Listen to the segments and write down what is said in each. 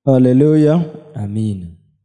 Hallelujah. Amen.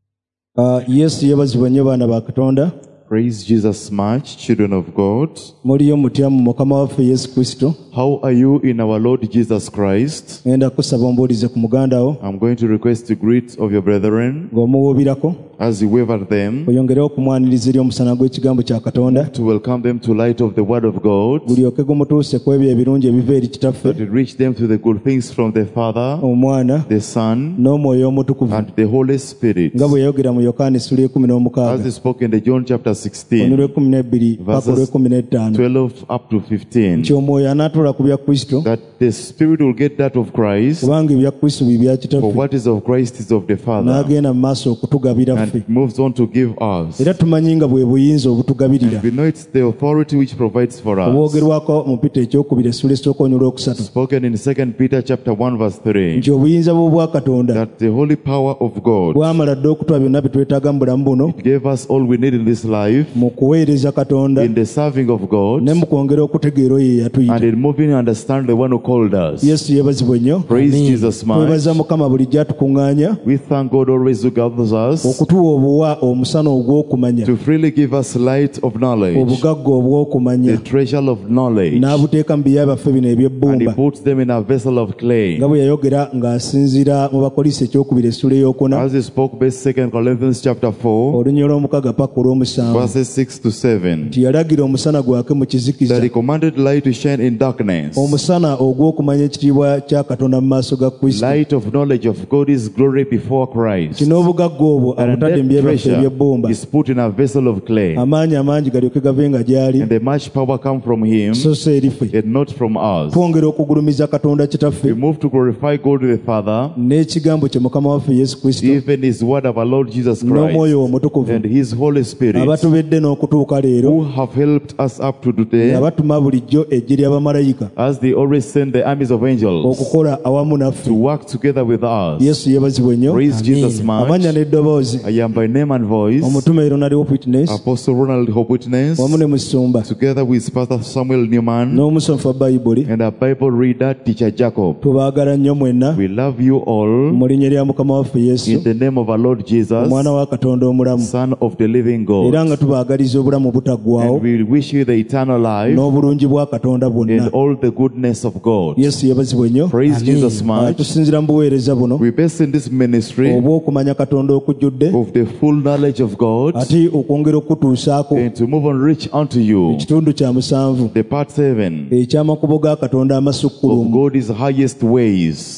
Yesu yebazibwa nnyo baana ba Katonda. Praise Jesus much, children of God. Muliyo mutya mu Mukama waffe Yesu Kristo. How are you in our Lord Jesus Christ? Ngenda kusaba ombuulize ku muganda wo. I'm going to request to greet of your brethren Ng'omuwuubirako. as you wave at them, Oyongereho okumwaniriza eri omusana gw'ekigambo kya Katonda. to welcome them to light of the word of God, Bulyoke gumutuuse ku ebyo ebirungi ebiva eri kitaffe, that it reach them to the good things from the Father, Omwana the Son, n'Omwoyo Omutukuvu. and the Holy Spirit. Nga bwe yayogera mu Yokaana essula As 16 he spoke in the John chapter olunyiriro 16, 12 paka verses 15, 12 up to 15, nti Omwoyo anaatoola ku bya Kristo, that the Spirit will get that of Christ, kubanga ebya Kristo bye bya for kitaffe, what is of Christ is of the Father, n'agenda mu maaso okutugabira and ffe. it moves on to give us. Era tumanyi nga bwe buyinza obutugabirira We know it's the authority which provides for us. obwogerwako mu Peter ekyokubiri essula esooka olwokusatu, Spoken in 2 Peter chapter 1 verse 3, nti obuyinza bw'obwa Katonda that the holy power of God bwamala dde okutuwa byonna bye twetaaga mu bulamu buno gave us all we need in this life, mu kuweereza Katonda in the serving of God, ne mu kwongera okutegeera oyo ye yatuyita. and in moving and understand the one who called us. Yesu yeebazibwe nnyo. Praise Jesus much. Twebaza Mukama bulijjo atukuŋŋaanya We thank God always who gathers us okutuwa obuwa omusana ogw'okumanya, to freely give us light of knowledge, obugagga obw'okumanya, the treasure of knowledge, n'abuteeka mu biya byaffe bino and he eby'ebbumba, puts them in a vessel of clay. nga bwe yayogera ng'asinziira mu Bakolinso ekyokubiri essula ey'okuna As he spoke based 2 Corinthians chapter 4 olunyiro lw'omukaaga paka olw'omusanvu, verses 6 to 7, nti yalagira omusana gwake mu kizikiza, that he commanded light to shine in darkness. omusana ogw'okumanya ekitiibwa kya Katonda mu maaso ga Kristo. Light of knowledge of God is glory before Christ. Kino obugagga obwo And abutadde mu that bye byaffe treasure eby'ebbumba, is put in a vessel of clay, amaanyi amangi galyoke gave nga gy'ali, and the much power come from him so si eri ffe. and not from us. Twongera okugulumiza Katonda We kitaffe move to glorify God the Father, n'ekigambo kye Mukama waffe Yesu Kristo even his word of our Lord Jesus Christ, n'Omwoyo Omutukuvu, and his Holy Spirit, abatubedde n'okutuuka leero, who have helped us up to today, nga batuma bulijjo eggye ly'abamalayika as they always send the armies of angels okukola awamu naffe. to work together with us. Yesu yeebazibwe nnyo. Praise Jesus Amannya much. n'eddoboozi, I am by name and voice omutume Ronald Hope Witness Apostle Ronald Hope Witness, wamu ne musumba together with Pastor Samuel Newman n'omusomesa wa Bayibuli. and a Bible reader, Teacher Jacob. Tubaagala nnyo mwenna We love you all mu linnya lya Mukama waffe Yesu, in the name of our Lord Jesus, omwana wa Katonda omulamu, Son of the living era God. nga tubaagaliza obulamu obutaggwaawo And we wish you the eternal life n'obulungi bwa Katonda bwonna. and all the goodness of God. Yesu yeebazibwe nnyo. Praise Jesus much. Tusinzira mu buweereza buno We base in this ministry obw'okumanya Katonda okujjudde, of the full knowledge of God, ate okwongera okutuusaako and to move on reach unto you ekitundu kya musanvu the part 7 eky'amakubo ga Katonda of amasukkulumu, God's highest ways,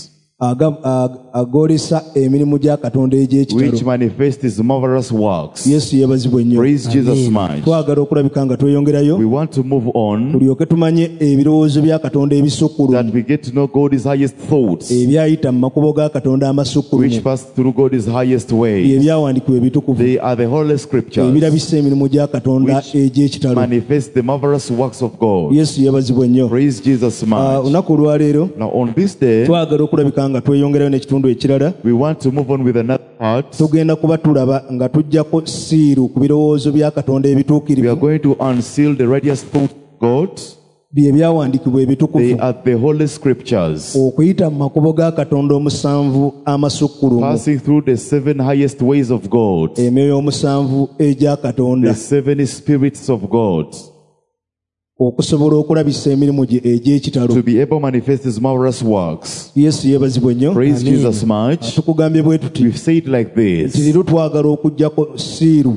agolesa emirimu gya Katonda which egy'ekitalo. manifest his marvelous works. Yesu yeebazibwe nnyo. Praise Jesus much. Twagala okulabika nga tweyongerayo We want to move on, tulyoke tumanye ebirowoozo bya Katonda that ebisukkulumu we get to know God's highest thoughts, ebyayita mu makubo ga Katonda which amasukkulumu, pass through God's highest ways. ebyawandiikibwa ebitukuvu, They are the Holy Scriptures, ebirabisa emirimu gya Katonda which egy'ekitalo. manifest the marvelous works of God. Yesu yeebazibwe nnyo. Praise Jesus much. Olunaku olwaleero Now on this day, twagala okulabika nga tweyongerayo n'ekitundu ekirala. we want to move on with another part. Tugenda kuba tulaba nga tuggyako siiru ku birowoozo bya Katonda We are ebituukirivu, going to unseal the radiant thoughts of God. bye byawandiikibwa They ebitukuvu, are the Holy Scriptures, okuyita mu makubo ga Katonda omusanvu amasukkulumu, passing through the 7 highest ways of God, emyoyo omusanvu egya Katonda, the 7 spirits of God, okusobola okulabisa emirimu gye egy'ekitalo. to be able to manifest his marvelous works. Yesu yeebazibwe nnyo. Praise Jesus much. Tukugambye bwe tuti We've said like nti this, leero twagala okuggyako siiru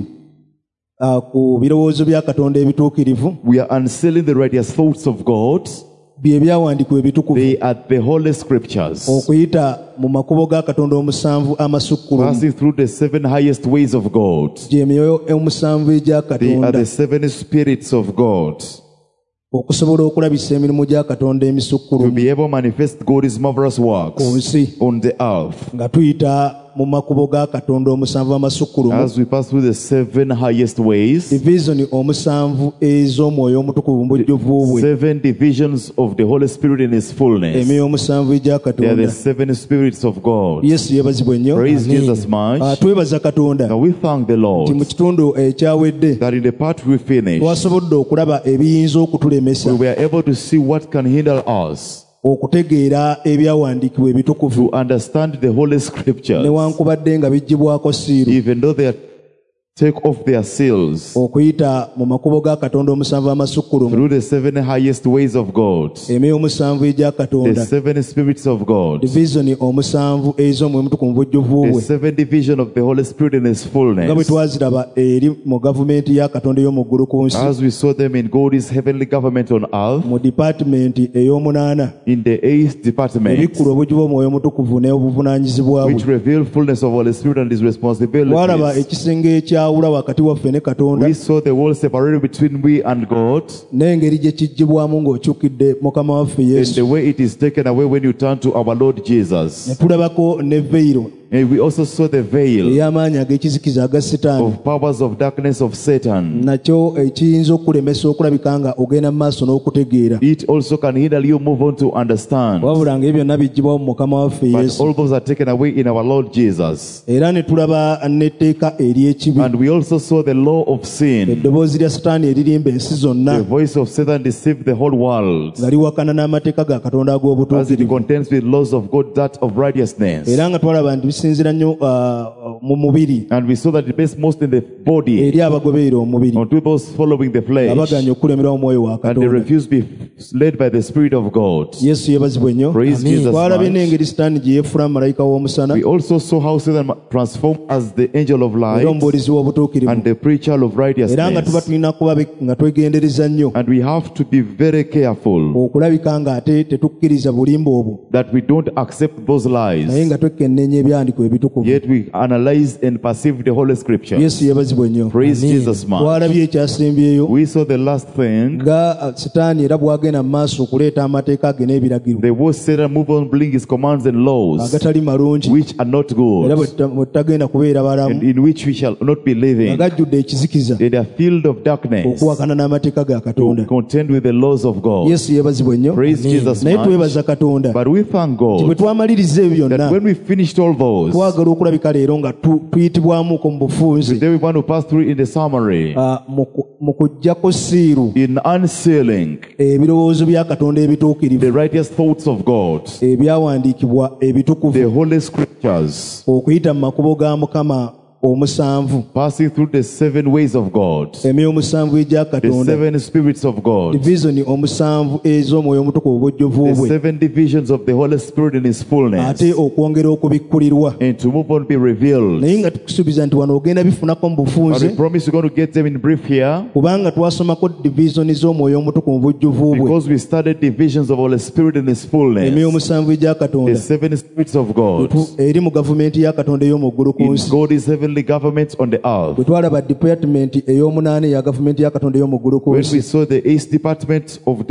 ku birowoozo bya Katonda ebituukirivu, we are unsealing the radiant thoughts of God. bye byawandiikibwa ebitukuvu, They are the Holy Scriptures, okuyita mu makubo ga Katonda omusanvu amasukkulumu, passing through the 7 highest ways of God. gy'emyoyo omusanvu egya They are Katonda, the 7 spirits of God, okusobola okulabisa emirimu gya Katonda to emisukkulumu be able to manifest God's marvelous works ku nsi, on the earth. nga tuyita mu makubo ga Katonda omusanvu amasukkulumu, As we pass through the 7 highest ways, divizoni omusanvu ez'omwoyo omutukuvu mu bujjuvu bwe, 7 divisions of the Holy Spirit in His fullness. emyoyo omusanvu egya They are Katonda. the 7 spirits of God. Yesu yeebazibwe nnyo. Praise Jesus much. Twebaza Katonda Now we thank the nti mu Lord kitundu ekyawedde that in the part we finished, twasobodde okulaba ebiyinza okutulemesa we were able to see what can hinder us okutegeera ebyawandiikibwa ebitukuvu to understand the Holy Scriptures, newankubadde nga bijjibwako siiru even though they take off their seals okuyita mu makubo ga Katonda omusanvu amasukkulumu, through the 7 highest ways of God, emyoyo omusanvu egya the Katonda, 7 spirits of God, divisioni omusanvu ez'omwoyo omutukuvu mu bujjuvu the bwe, 7 division of the Holy Spirit in His nga bwe fullness, twaziraba eri mu gavumenti ya Katonda ey'omu ggulu ku nsi, as we saw them in God's heavenly government on earth, mu dipaatimenti ey'omunaana in the 8th department, ebikkula obujjuvu omwoyo omutukuvu n'obuvunaanyizibwa which bwe. reveal fullness of Holy Spirit and His Twalaba responsibilities. ekisenge ekyawula wakati waffe ne Katonda, We saw the wall separated between we and God, n'engeri gye kijjibwamu ng'okyukidde Mukama waffe and Yesu. the way it is taken away when you turn to our Lord Ne Jesus. tulabako ne veiro And we also saw the veil ey'amaanyi ag'ekizikiza aga Setaani, of powers of darkness of Satan. nakyo ekiyinza okulemesa okulabika nga ogenda mu maaso n'okutegeera, It also can hinder you move on to understand. wabula ng'ebyo byonna bijjibwawo mu Mukama waffe But Yesu. all those are taken away in our Lord Jesus. Era ne tulaba n'etteeka ery'ekibi, And we also saw the law of sin. eddoboozi lya Setaani eririmba ensi The zonna, voice of Satan deceived the whole world, nga liwakana n'amateeka ga Katonda as it ag'obutuukirivu. contends with laws of God, that of righteousness. Era nga twalaba nti bisinziira nnyo mu mubiri And we saw that it based most in the body, eri abagoberera omubiri, on those following the flesh, abaganya okulemera omwoyo wa and they Katonda. refuse to be led by the Spirit of God. Yesu yeebazibwe nnyo. Praise Jesus Twalabye much. n'engeri Setaani gye yeefula malayika w'omusana, We also saw how Satan transformed as the angel of era light omubuulizi w'obutuukirivu. and the preacher of Era nga tuba righteousness. tulina kuba nga twegendereza nnyo And we have to be very careful okulabika nga ate tetukkiriza bulimba obwo, that we don't accept those naye lies, nga twekenneenya ebyandiko ebitukuvu. yet we analyze and perceive the Holy Scripture. Yesu yeebazibwe nnyo. Praise Jesus much. Twalabye ekyasembyeyo We saw the last thing, nga Setaani era bw'agenda mu maaso okuleeta amateeka ge n'ebiragiro the way Satan move on bring his commands and laws, agatali malungi, which are not era good, bwe tutagenda kubeera and balamu, in which we shall not be nga living. gajjudde ekizikiza, They are filled of darkness okuwakana n'amateeka ga to Katonda. contend with the laws of God. Yesu yeebazibwe nnyo. Praise Jesus Naye much. twebaza Katonda But we thank bwe God twamaliriza ebyo that byonna, when we finished all those, twagala okulabika leero nga tuyitibwamuko mu bufunze, today we want to pass through in the summary, mu kuggyako siiru in unsealing ebirowoozo bya Katonda ebituukirivu, the righteous thoughts of God, ebyawandiikibwa the ebitukuvu, Holy Scriptures, okuyita mu makubo ga Mukama omusanvu, passing through the 7 ways of God, emyoyo omusanvu egya the Katonda, 7 spirits of God, divisioni omusanvu ez'omwoyo omutukuvu obujjuvu the bwe, 7 divisions of the Holy Spirit in His fullness, ate okwongera okubikkulirwa. and to move on be revealed. Naye nga tukusuubiza nti wano ogenda bifunako mu But bufunze, we promise we're going to get them in brief here, kubanga twasomako divisioni z'omwoyo omutukuvu mu bujjuvu bwe, because we studied divisions of Holy Spirit in His emyoyo fullness, omusanvu egya the Katonda 7 spirits of God, eri mu gavumenti ya Katonda ey'omu ggulu ku in nsi. God's heavenly government on the earth. Bwe twalaba department ey'omunaana eya gavumenti ya Katonda ey'omu ggulu ku When nsi, we saw the 8th department of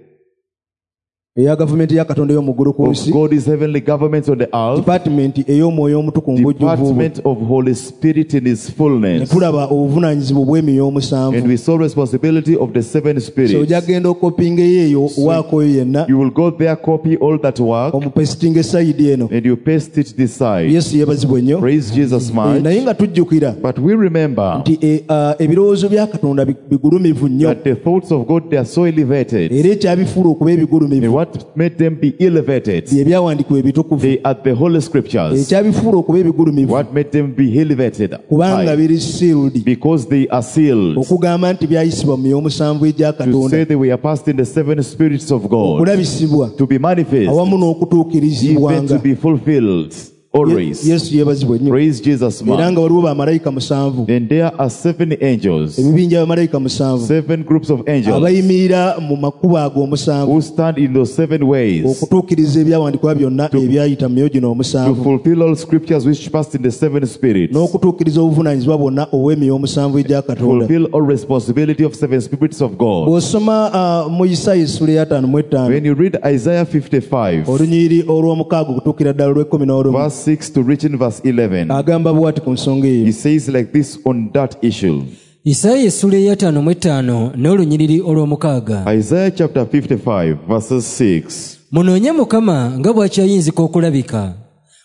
eya gavumenti ya Katonda ey'omu ggulu ku nsi, God's heavenly government on the earth, department ey'omwoyo omutukuvu mu bujjuvu bwe, department of Holy Spirit in His ne fullness, tulaba obuvunaanyizibwa bw'emyoyo and omusanvu. we saw responsibility of the 7 So spirits. ojagenda okopingayo eyo waako oyo yenna You will go there, copy all that work, omupesitinga esayidi eno. and you paste it this side. Yesu yeebazibwe nnyo. Praise Jesus much. Naye nga tujjukira But we remember nti ebirowoozo bya Katonda bigulumivu nnyo, that the thoughts of God, they are so elevated, era ekyabifuula okuba and ebigulumivu what made them be elevated, bye byawandiikibwa ebitukuvu. they are the Holy Scriptures. Ekyabifuula okuba ebigulumivu What made them be elevated? kubanga High. biri sealed, Because they are sealed. okugamba nti byayisibwa mu myoyo omusanvu egya To Katonda, say they were passed in the 7 spirits of God, okulabisibwa to be manifest, awamu even n'okutuukirizibwanga. to be fulfilled always. Yesu yeebazibwe nnyo. Praise Jesus Era much. nga waliwo bamalayika musanvu, And there are 7 angels, ebibinja by'abamalayika musanvu 7 groups of angels abayimirira mu makubo ago omusanvu who stand in those 7 ways okutuukiriza ebyawandiikibwa byonna ebyayita mu myoyo gino to omusanvu, fulfill all scriptures which passed in the 7 spirits, n'okutuukiriza obuvunaanyizibwa bwonna obw'emyoyo omusanvu egya Katonda. fulfill all responsibility of 7 spirits of God. Bw'osoma mu Isaaya essula ya 5:5 When you read Isaiah 55, olunyiriri olw'omukaaga okutuukira ddala olw'ekumi verse 6 to reach in verse 11, agamba bw'ati ku nsonga eyo. he says like this on that issue. Isaaya essula eya 5:5 n'olunyiriri olw'omukaaga. Isaiah chapter 55, verses 6. Munoonye Mukama nga bw'akyayinzika okulabika.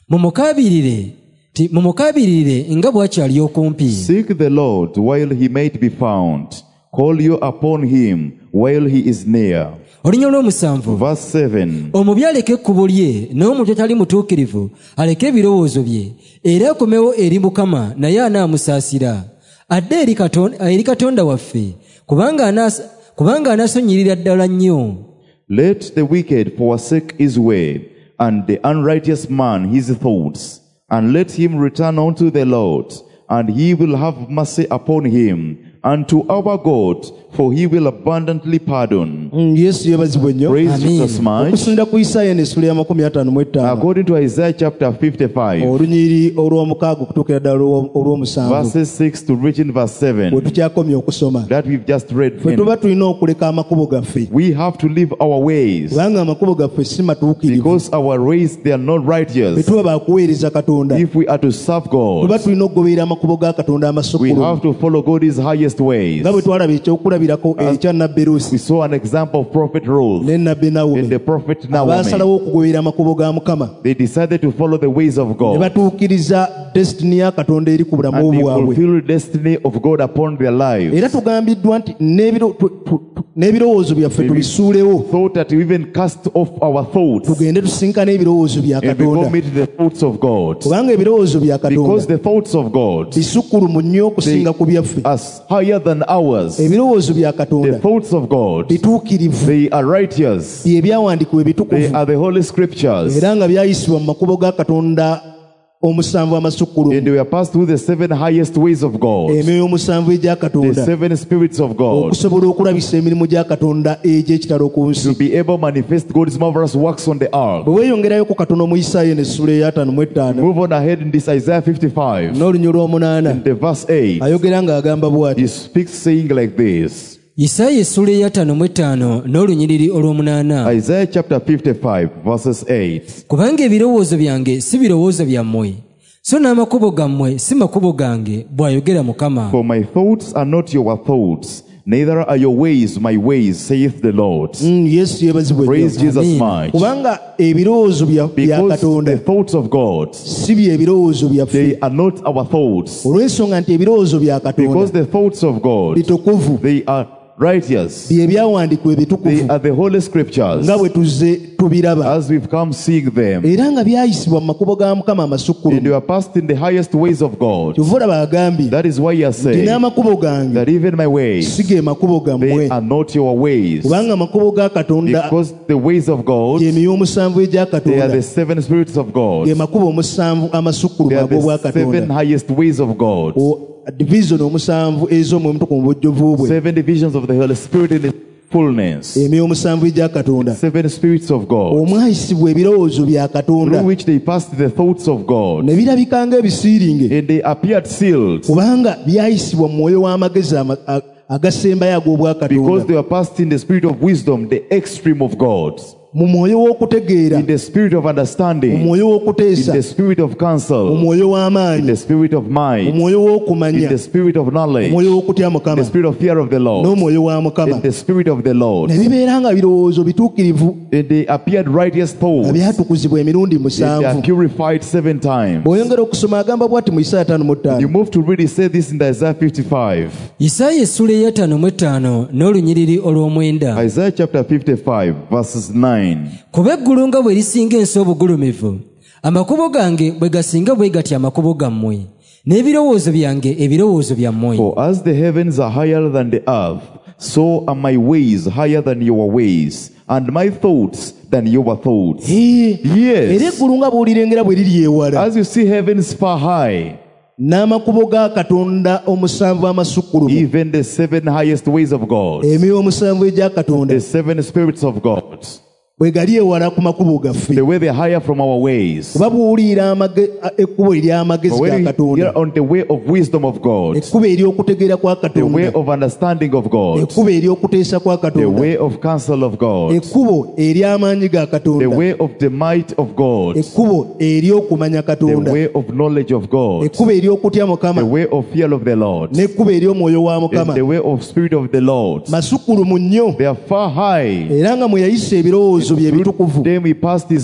Mumukaabirire nga bw'akyali okumpi. Seek the Lord while he might be found. Call you upon him while he is near. olunya olw'omusanvu. Verse 7. Omubi aleke ekkubo lye n'omuntu atali mutuukirivu aleke ebirowoozo bye era akomewo eri Mukama naye anaamusaasira adde eri Katonda waffe kubanga anaasonyirira ddala nnyo. Let the wicked forsake his way, and the unrighteous man his thoughts, and let him return unto the Lord, and he will have mercy upon him, and to our God, for he will abundantly pardon. Yesu yebazibwe nnyo. Praise Amen. Jesus much. Okusinda ku Isaaya n'essula ya 55 According to Isaiah chapter 55, olunyiri olw'omukaaga okutuukira ddala olw'omusanvu verses 6 to reach in verse bwe 7, tukyakomye okusoma, that we've just read ffe tuba in, tulina okuleka amakubo gaffe we have to live our ways, kubanga amakubo gaffe si matuukirivu. because our ways, they are not Bwe righteous. tuba baakuweereza Katonda, If we are to serve tuba God, tulina okugoberera amakubo ga Katonda we amasukkulumu, have to follow God's highest ways. nga bwe twalaba ekyokulabirako ekya nnabbi Luusi We saw an example of Prophet Ruth ne nnabbi and Nawomi, the prophet Naomi. abaasalawo okugoberera amakubo ga Mukama They decided to follow the ways of ne God, batuukiriza desitini ya Katonda eri ku bulamu and they bwabwe. fulfilled the destiny of God upon their lives. Era tugambiddwa nti n'ebirowoozo byaffe tubisuulewo, Thought that we even cast off our thoughts tugende tusinkane ebirowoozo bya and we go Katonda, meet the thoughts of God. kubanga ebirowoozo bya Because Katonda the thoughts of God bisukkulumu nnyo okusinga ku byaffe. are higher than ours. Ebirowoozo bya The Katonda thoughts of God, bituukirivu, they are righteous. bye byawandiikibwa They ebitukuvu, are the holy scriptures. era nga byayisibwa mu makubo ga Katonda omusanvu And amasukkulumu, we are passed through the 7 highest ways of God, emyoyo omusanvu egya the Katonda, 7 spirits of God, okusobola okulabisa emirimu gya Katonda egy'ekitalo ku to nsi. be able to manifest God's marvelous works on the earth. Bwe weeyongerayo ku katono mu Isaaya n'essula eya 55 Move on ahead in this Isaiah 55, n'olunya olw'omunaana, the verse 8. ayogera ng'agamba bw'ati: He speaks saying like this. Isaaya essula eya 55 n'olunyiriri olw'omunaana. Isaiah chapter 55, verses 8. Kubanga ebirowoozo byange si birowoozo byammwe, so n'amakubo gammwe si makubo gange, bw'ayogera Mukama. For my thoughts are not your thoughts, neither are your ways my ways, saith the Lord. Yesu yebazibwe Praise nnyo. Jesus Amen. much. Kubanga ebirowoozo bya Because Katonda the thoughts of God, si bye ebirowoozo byaffe, they are not our thoughts. olw'ensonga nti ebirowoozo bya Because Katonda the thoughts of God, bitukuvu, they are righteous. bye byawandiikibwa They ebitukuvu, are the holy scriptures, nga bwe tuzze tubiraba, as we've come seeing them. era nga byayisibwa mu makubo ga Mukama And amasukkulumu. you are passed in the highest ways of God. Kyova olaba agambye That is why you are nti saying n'amakubo gange that even my ways, si ge makubo they gammwe, are not your ways. kubanga amakubo ga Katonda Because the ways of God, gy'emiyo omusanvu egya they are Katonda, the 7 spirits of God. ge makubo omusanvu They amasukkulumu are ag'obwa the 7 Katonda, highest ways of God. division omusanvu ez'omwoyo omutukuvu mu bujjuvu bwe, 7 divisions of the Holy Spirit in its fullness. emiyo omusanvu egya Katonda, 7 spirits of God, omwayisibwa ebirowoozo bya Katonda through which they passed the thoughts of God. ne birabika ng'ebisiiringe, And they appeared sealed, kubanga byayisibwa mu mwoyo w'amagezi agasembayo ag'obwa because Katonda, they were passed in the spirit of wisdom, the extreme of God, mu mwoyo w'okutegeera, in the spirit of mu understanding, mwoyo in w'okuteesa, the spirit of mu counsel, mwoyo in w'amaanyi, the spirit of mu might, mwoyo in w'okumanya, the spirit of mu knowledge, mwoyo w'okutya in Mukama, the spirit of fear of the Lord, n'omwoyo wa Mukama, in the spirit of the Lord. ne bibeera nga birowoozo bituukirivu And they appeared righteous nga thoughts, byatukuzibwa emirundi and they are musanvu. purified 7 times. Bw'oyongera okusoma agamba bw'ati mu Isaaya 55, You move to read, it say this in Isaiah 55. Isaaya essula eya 55 n'olunyiriri olw'omwenda. Isaiah chapter 55, verses 9. Kuba eggulu nga bwe lisinga ensi obugulumivu, amakubo gange bwe gasinga bwe gatya amakubo gammwe, n'ebirowoozo byange ebirowoozo byammwe. For as the heavens are higher than the earth, so are my ways higher than your ways, and my thoughts than your thoughts. era Yes. eggulu nga bw'olirengera bwe liri ewala, As you see heavens far high, n'amakubo ga Katonda omusanvu amasukkulumu, even the 7 highest ways of God, emyoyo omusanvu egya Katonda the 7 spirits of God, bwe gali ewala ku makubo gaffe, the way they are higher from our ways. kuba bw'oliira ekkubo ery'amagezi But ga when we Katonda, are on the way of wisdom of God, ekkubo ery'okutegeera kwa the way Katonda, of understanding of God, ekkubo ery'okuteesa kwa the Katonda, way of counsel of God, ekkubo ery'amaanyi ga the Katonda, way of the might of God, ekkubo ery'okumanya the Katonda, way of knowledge of God, ekkubo ery'okutya the Mukama, way of fear of the Lord, n'ekkubo ery'omwoyo wa and Mukama, the way of spirit of the Lord. masukkulumu nnyo, They are far high. era nga mwe yayisa ebirowoozo bye Through bitukuvu, them he passed his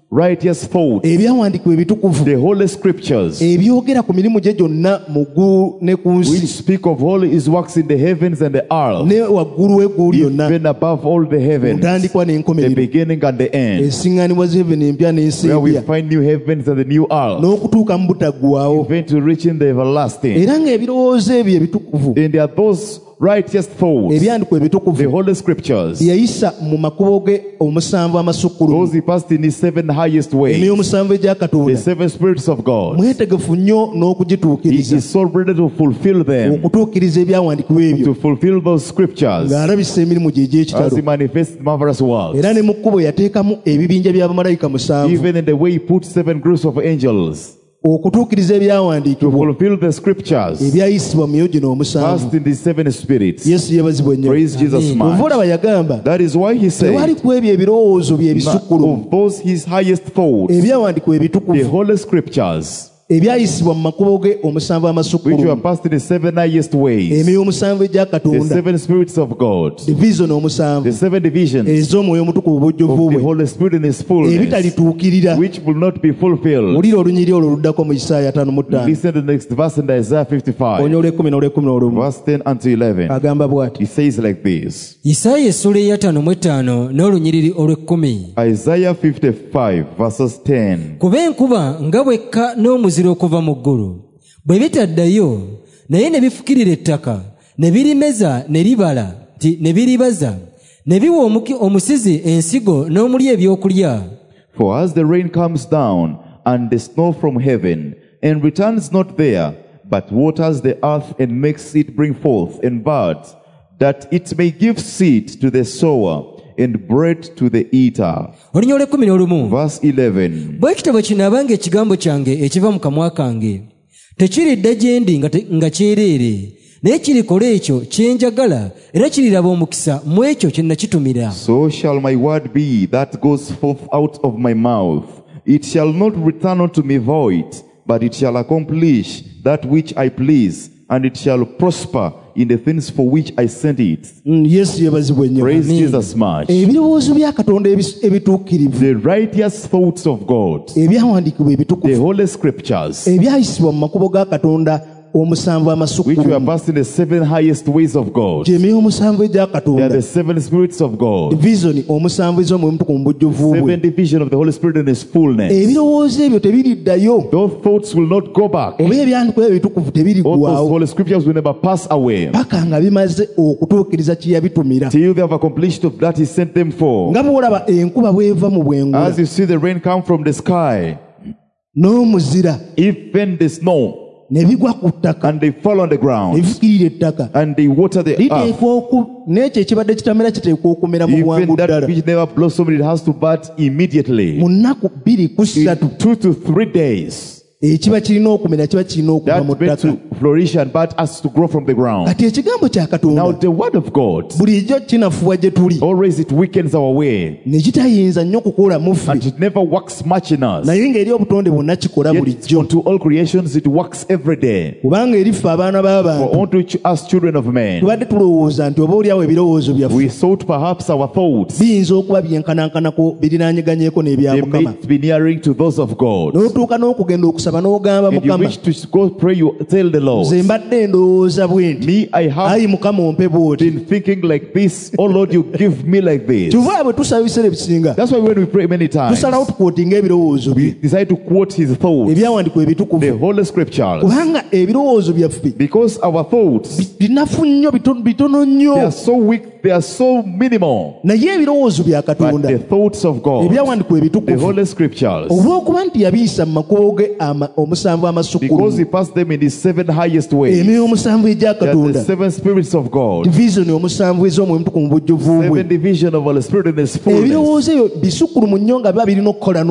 righteous thoughts, ebyawandiikibwa ebitukuvu the holy scriptures, ebyogera ku mirimu gye gyonna mu ggulu ne ku which nsi speak of all his works in the heavens and the earth, ne waggulu w'eggulu lyonna, even above all the heavens, ntandikwa the n'enkomerero, beginning and the end, esiŋŋaanibwa z'heaven empya n'ensi where we empya, find new heavens and the new earth, n'okutuuka mu butaggwaawo. even to reach in the everlasting. Era ng'ebirowoozo ebyo ebitukuvu, And there are those righteous thoughts, ebyandikwa ebitukuvu, the holy scriptures, yayisa mu makubo ge omusanvu amasukkulumu, those he passed in his seven highest ways, emyoyo omusanvu egya the Katonda. seven spirits of God. Mwetegefu nnyo He n'okugituukiriza, is so ready to fulfill them, okutuukiriza ebyawandiikibwa ebyo, to fulfill those scriptures, ng'alabisa emirimu gye as he egy'ekitalo. manifests marvelous works. Era ne mu kkubo yateekamu ebibinja bya bamalayika musanvu, Even in the way he put seven groups of angels okutuukiriza to ebyawandiikibwa fulfill the scriptures, ebyayisibwa mu myoyo gino omusanvu. passed in the seven spirits. Yesu yeebazibwa nnyo. Praise Jesus Amen. much. Ova olaba yagamba That is why he tewali said, ku ebyo ebirowoozo bye ebisukkulumu, of those his highest thoughts, ebyawandiikibwa the ebitukuvu, holy scriptures, ebyayisibwa mu makubo ge omusanvu which were amasukkulumu, passed in the seven highest ways, emyoyo omusanvu egya the Katonda, seven spirits of God, division omusanvu the seven divisions ez'omwoyo omutukuvu bujjuvu of the bwe, Holy Spirit in his fullness, ebitalituukirira. which will not be fulfilled. Wulira olunyiri olwo luddako mu Isaaya 5:5, Listen to the next verse in Isaiah 55, onya olw'ekkumi n'olw'ekkumi n'olumu. verse 10 unto 11. Agamba bw'ati: He says like this, Isaaya essula eya 55 n'olunyiriri olw'ekkumi. Isaiah 55, verses 10. Kuba enkuba nga bwekka n'omuzira okuva mu ggulu, bwe bitaddayo naye ne bifukirira ettaka, ne birimeza ne libala, ne biribaza, ne biwa omusizi ensigo n'omuli ebyokulya. For as the rain comes down and the snow from heaven, and returns not there, but waters the earth and makes it bring forth and bud, that it may give seed to the sower and bread to the eater. Olunya olw'ekkumi n'olumu. Verse 11. Bwe kityo bwe kinaaba ng'ekigambo kyange ekiva mu kamwa kange tekiridda gye ndi nga kyereere, naye kirikola ekyo kye njagala era kiriraba omukisa mu ekyo kye nakitumira. So shall my word be that goes forth out of my mouth. It shall not return unto me void, but it shall accomplish that which I please, and it shall prosper in the things for which I sent it. Yesu yeebazibwa nnyo. Praise Jesus much. Ebirowoozo bya Katonda ebituukirivu, The righteous thoughts of God, ebyawandiikibwa the ebitukuvu, holy scriptures, ebyayisibwa mu makubo ga Katonda omusanvu which were amasukkulumu, passed in the seven highest ways of God. gy'emyoyo omusanvu egya They are Katonda, the seven spirits of God, division omusanvu ez'omwoyo omutukuvu mu bujjuvu bwe. seven division of the Holy Spirit in His fullness. Ebirowoozo ebyo tebiriddayo, Those thoughts will not go back. oba ebyandikwa ebyo ebitukuvu All those tebiriggwaawo holy scriptures will never pass away paka nga bimaze okutuukiriza kye yabitumira. till they have accomplished of that He sent them for. Nga bw'olaba enkuba bw'eva mu bwengula As you see the rain come from the sky, n'omuzira even the snow, ne bigwa ku ttaka and they fall on the ne ground, bifukirira ettaka, and they water the earth. liteekwa n'ekyo ekibadde kitamera kiteekwa okumera mu bwangu Even that ddala which never blossomed, it has to bud immediately. mu nnaku 2 ku 3 In 2 to 3 days, ekiba kirina okumera kiba kirina okuva mu that meant ttaka. to flourish and bud has to grow from the ground. Kati ekigambo kya Now Katonda the word of God, bulijjo kinafuwa gye tuli, always it weakens our way, ne kitayinza nnyo kukola mu ffe, and it never works much in us. naye ng'eri obutonde bwonna kikola Yet bulijjo, unto all creations it works every day. kubanga eri ffe abaana For b'abantu unto us children of men, tubadde tulowooza nti oba oliawo ebirowoozo byaffe we thought perhaps our thoughts, biyinza okuba byenkanankanako biriraanyeganyeeko n'ebya they Mukama, may be nearing to those of God. n'otuuka n'okugenda okusaba n'ogamba And you Mukama, wish to go pray, you tell the Lord, nze mbadde ndowooza bwe nti, me, I have ayi Mukama ompe bw'oti. been thinking like this. Oh Lord, you give me like this. Kyova bwe tusaba ebiseera ebisinga That's why when we pray many times, tusalawo tukwotinga ebirowoozo we bye, decide to quote his thoughts, ebyawandiikibwa the ebitukuvu, Holy Scriptures, kubanga ebirowoozo byaffe because our thoughts, binafu nnyo, bitono they nnyo, are so weak, they are so minimal. naye ebirowoozo bya But Katonda, the thoughts of God, ebyawandiikibwa the ebitukuvu, Holy Scriptures, olw'okuba nti yabiyisa mu makubo ge omusanvu because amasukkulumu, he passed them in his seven highest ways, emyoyo omusanvu egya they are the Katonda, seven spirits of God, division omusanvu ez'omwoyo omutukuvu mu bujjuvu bwe. seven division of Holy Spirit in his fullness. Ebirowoozo ebyo bisukkulumu nnyo nga biba birina okukola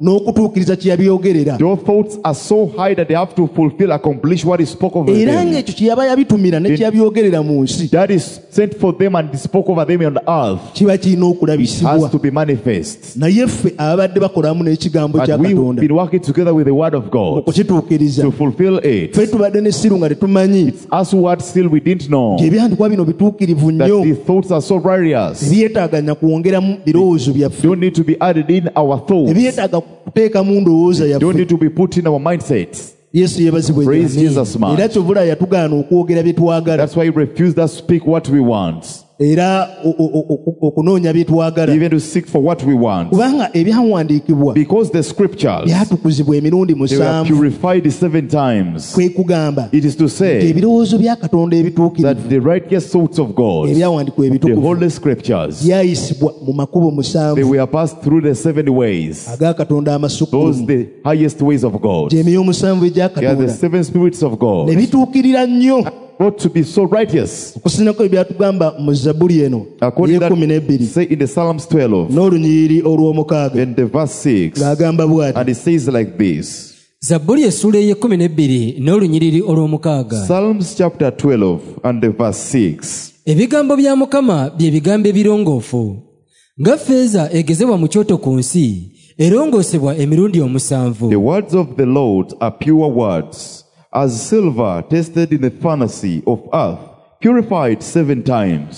n'okutuukiriza kye yabyogerera. Those thoughts are so high that they have to accomplish what he spoke over Era them. ng'ekyo kye yaba yabitumira ne kye yabyogerera mu nsi That is sent for them and spoke over them on earth kiba kirina has okulabisibwa. to be manifest. Naye ffe ababadde bakolamu n'ekigambo But kya we've Katonda been working together with the word of God okukituukiriza, to fulfill it. ffe tubadde n'essiru nga tetumanyi As what still we didn't know ng'ebyandikwa bino bituukirivu that nnyo, the thoughts are so various. ebyetaaganya kwongeramu birowoozo byaffe, Don't need to be added in our thoughts. ebyetaaga kuteekamu ndowooza Don't yaffe. need to be put in our mindsets. Yesu yeebazibwe Praise nnyo. Jesus much. Era kyovula yatugaana okwogera bye twagala That's why he refused us to speak what we want, era okunoonya bye twagala, even to seek for what we want. kubanga ebyawandiikibwa Because the scriptures, byatukuzibwa emirundi they were 7. purified 7 times. Kwe kugamba It is to say ebirowoozo bya Katonda ebituukirivu, that the righteous thoughts of God, ebyawandiikibwa the ebitukuvu, holy scriptures, byayisibwa mu makubo they 7 were passed through the 7 ways. aga Katonda Those amasukkulumu, the highest ways of God. gy'emyoyo 7 egya They are the Katonda, 7 spirits of ne God. bituukirira nnyo Ought to be so righteous. okusinako ebyatugamba mu Zabbuli eno According to ey'ekumi that, n'ebbiri say in the Psalms 12 n'olunyiriri olw'omukaaga and the verse 6, ng'agamba bw'ati: and it says like this. zabbuli essula ey'ekkumi n'ebbiri n'olunyiriri olw'omukaaga. Psalms chapter 12 and the verse 6. ebigambo bya mukama bye bigambo ebirongoofu nga ffeeza egezebwa mu kyoto ku nsi erongoosebwa emirundi 7. The words of the Lord are pure words, as silver tested in the furnace of earth, purified 7 times.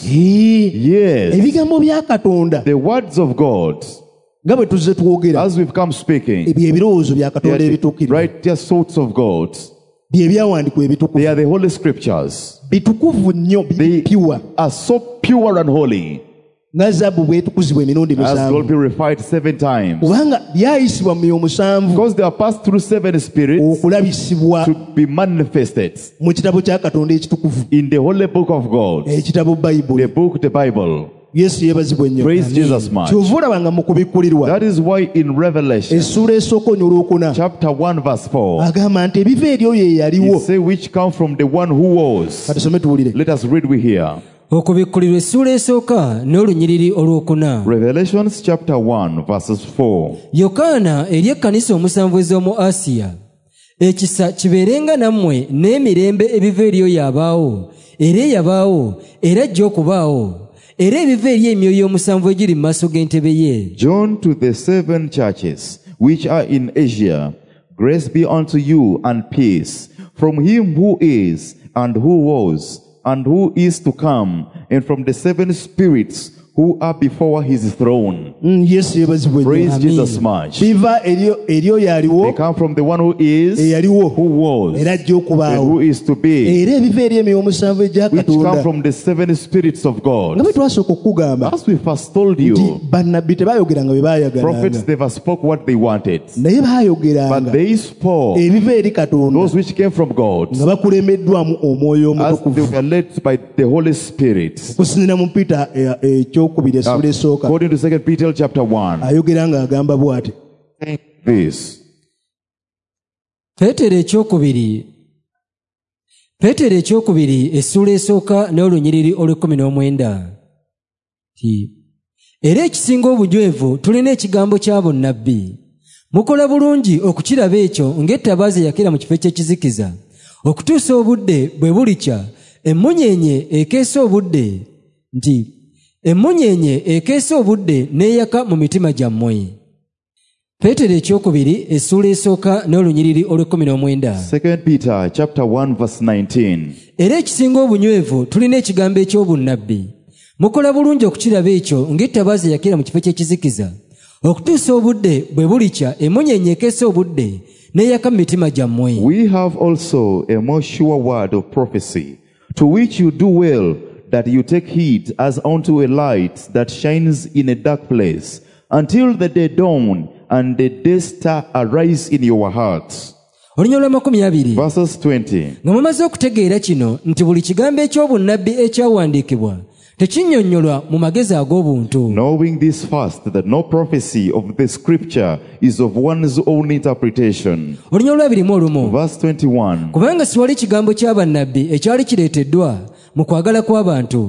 Yes, ebigambo bya Katonda the words of God, nga bwe tuzze twogera, as we've come speaking, ebyo ebirowoozo bya they Katonda are the ebituukirivu, righteous thoughts of God. bye byawandiikibwa ebitukuvu, They are the holy scriptures. bitukuvu nnyo, They piwa are so pure and holy, nga zaabu bwetukuzibwa emirundi as 7, God purified 7 times. kubanga byayisibwa mu myoyo 7 Because they are passed through 7 spirits okulabisibwa to be manifested mu kitabo kya Katonda ekitukuvu, in the holy book of God, ekitabo Bayibuli. the book, the Bible. Yesu yeebazibwe nnyo. Praise Jesus much. Kyova olaba nga mu kubikkulirwa That is why in Revelation essuula esooka olwokuna chapter 1 verse 4, agamba nti ebiva eri oyo eyaliwo. it say which come from the one who was. Katusome tuwulire. Let us read we here. okubikkulirwa essuula esooka n'olunyiriri olwokuna. Revelations chapter 1 verses 4. yokaana eri ekkanisa 7 ez'omu asiya, ekisa kibeerenga nammwe n'emirembe ebiva eri oyo abaawo era eyabaawo era ajja okubaawo era ebiva eri emyoyo 7 egiri mu maaso g'entebe ye. John to the 7 churches which are in Asia, grace be unto you and peace from him who is and who was and who is to come, and from the 7 spirits who are before his throne. Yesu yeebazibwe nnyo. Praise Amen. Jesus much. Biva eri oyo They aliwo come from the one who is, eyaliwo who was, era ajja and okubaawo, who is to be, era ebiva eri emyoyo 7 egya which come Katonda. from the 7 spirits of Nga God. bwe twasooka okukugamba As we first told nti you, bannabbi tebayogeranga bye prophets baayagalanga, never spoke what they wanted, naye but baayogeranga they spoke ebiva eri Katonda those which came from God, nga bakulemeddwamu omwoyo as they omutukuvu. were led by the Holy Spirit. Okusinziira mu Peter ekyokubiri essuula esooka According to 2 Peter chapter 1, ayogera ng'agamba bw'ati: this. Peetero ekyokubiri essuula esooka n'olunyiriri olw'19. Era ekisinga obunywevu tulina ekigambo kya bunnabbi. Mukola bulungi okukiraba ekyo ng'ettabaaza eyakira mu kifo ky'ekizikiza, okutuusa obudde bwe bulikya emmunyeenye ekeesa obudde n'eyaka mu mitima gyammwe. Peetero ekyokubiri essuula esooka n'olunyiriri olw'19. 2 Peter chapter 1 verse 19. Era ekisinga obunywevu tulina ekigambo eky'obunnabbi. Mukola bulungi okukiraba ekyo ng'ettabaaza eyakira mu kifo ky'ekizikiza, okutuusa obudde bwe bulikya emmunyeenye ekeesa obudde n'eyaka mu mitima gyammwe. We have also a more sure word of prophecy, to which you do well that you take heed as unto a light that shines in a dark place, until the day dawn and the day star arise in your hearts. Olunyiriri lwa 20. Verses 20. Nga mumaze okutegeera kino nti buli kigambo eky'obunnabbi ekyawandiikibwa tekinnyonnyolwa mu magezi ag'obuntu. Knowing this first, that no prophecy of the scripture is of one's own interpretation. Olunyiriri lwa 21. Verse 21. Kubanga siwali kigambo kya bannabbi ekyali kireeteddwa mu kwagala kw'abantu,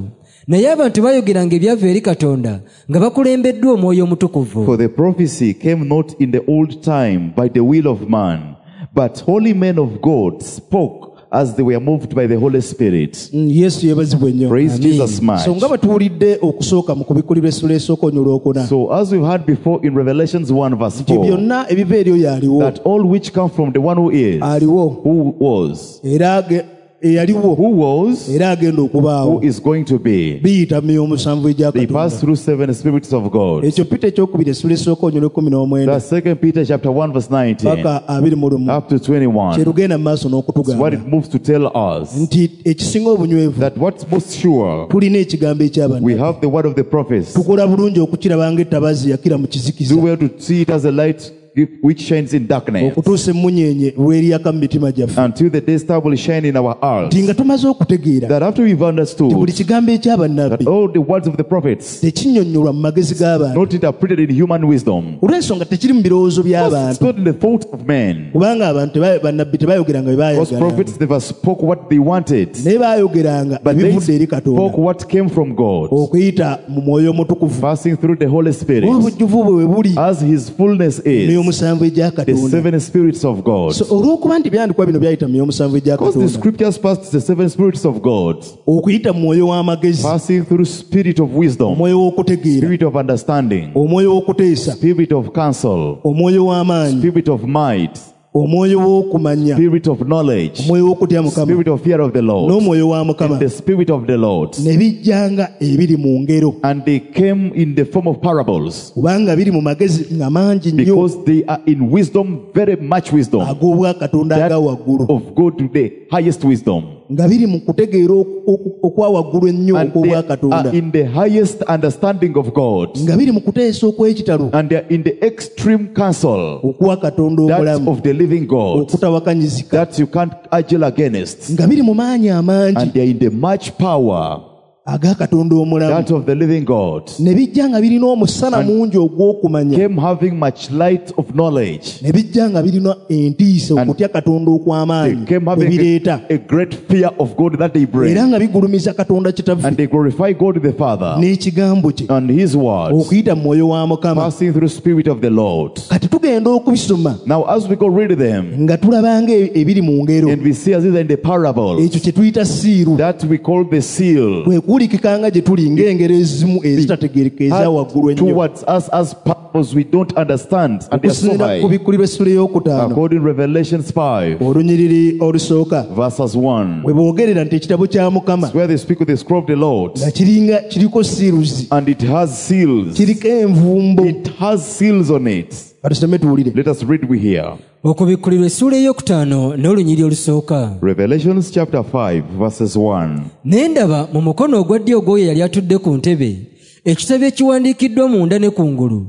naye abantu baayogeranga ebyava eri katonda nga bakulembeddwa omwoyo omutukuvu. For the prophecy came not in the old time by the will of man, but holy men of God spoke as they were moved by the Holy Spirit. Yesu yebazibwe nnyo. Praise Jesus much. So nga batuwulidde okusooka mu kubikulirwa essula esooka olwokuna. So as we've heard before in Revelations 1 verse Nti 4, byonna ebiva eri oyo aliwo. that all which come from the one who is, Aliwo. who was, Era eyaliwo. who was, Era agenda okubaawo. who is going to be. Biyita mu omusanvu egya They pass Katonda. through 7 spirits of God. Ekyo Peter ekyokubiri essula esooka onyolo 19 That's 2 Peter chapter 1 verse 19 paka 21. up to 21. Kyerugenda mu maaso What n'okutugamba it moves to tell us nti ekisinga obunywevu that what's most sure, tulina ekigambo we eky'abantu. have the word of the prophets. Tukola bulungi okukiraba ng'ettabaazi yakira mu kizikiza. Do well to see it as a light which shines in darkness, okutuusa emmunyeenye lw'eryaka mu mitima gyaffe. until the day star will shine in our hearts. Nti nga tumaze okutegeera That after we've nti understood buli kigambo eky'abannabbi that all the words of the prophets tekinnyonnyolwa mu magezi g'abantu, not interpreted in human wisdom, olw'ensonga tekiri mu birowoozo it's by'abantu, not in the thoughts of men. kubanga abantu bannabbi tebayogeranga bye Because baayagala, prophets never spoke what they wanted, naye baayogeranga but they ebivudde eri spoke Katonda what came from God, okuyita mu mwoyo omutukuvu passing through the Holy Spirit, obujjuvu bwe bwe buli as His fullness is, myomusanvu egya the Katonda. 7 spirits of God. So olw'okuba nti byandikwa bino byayita mu myomusanvu egya Because the Katonda, scriptures passed the 7 spirits of God, okuyita mu mwoyo w'amagezi, passing through spirit of wisdom, omwoyo w'okutegeera, spirit of understanding, omwoyo w'okuteesa, spirit of counsel, omwoyo w'amaanyi, spirit of might, omwoyo w'okumanya, spirit of knowledge, omwoyo w'okutya Mukama, spirit of fear of the Lord, n'omwoyo wa Mukama, the spirit of the Lord. ne bijjanga ebiri mu ngero, And they came in the form of parables, kubanga biri mu magezi nga mangi nnyo because they are in wisdom, very much wisdom, ag'obwa Katonda that aga waggulu, of God to the highest wisdom. nga biri mu kutegeera okwa waggulu ennyo And they okw'obwa are Katonda, in the highest understanding of God. nga biri mu kuteesa okw'ekitalo And they are in the extreme counsel, okwa Katonda that omulamu, of the living God, okutawakanyizika, that you can't argue against. nga biri mu maanyi amangi And they are in the much power, aga Katonda omulamu, that of the living God. ne bijja nga birina omusana mungi ogw'okumanya, Came having much light of knowledge. ne bijja nga birina entiisa okutya Katonda They okw'amaanyi came having ebireeta, a great fear of God that they bring. era nga bigulumiza Katonda Kitaffe And they glorify God the Father n'ekigambo kye and His words, okuyita mu mwoyo wa Mukama. passing through Spirit of the Lord. Kati tugenda okubisoma Now as we go read them, nga tulabanga ebiri mu ngero, and we see as is in the parables, ekyo kye tuyita siiru, that we call the seal, kwe kuwulikikanga gye tuli ng'engero ezimu ezitategeereka eza waggulu had ennyo, towards us as parables we don't understand, and they are so okusinziira ku high. bikkulirwa essula ey'okutaano According to Revelations 5, olunyiriri olusooka, verses 1, bwe boogerera nti ekitabo kya Mukama where they speak of the scroll of the Lord, nga kiriko siiruzi, and it has seals. kiriko envumbo. It has seals on it. Katusome tuwulire. Let us read we here. okubikkulirwa essuula ey'okutaano n'olunyiri olusooka. Revelations chapter 5, verses 1. Ne ndaba mu mukono ogwa ddyo ogw'oyo yali atudde ku ntebe ekitabo ekiwandiikiddwa munda ne kungulu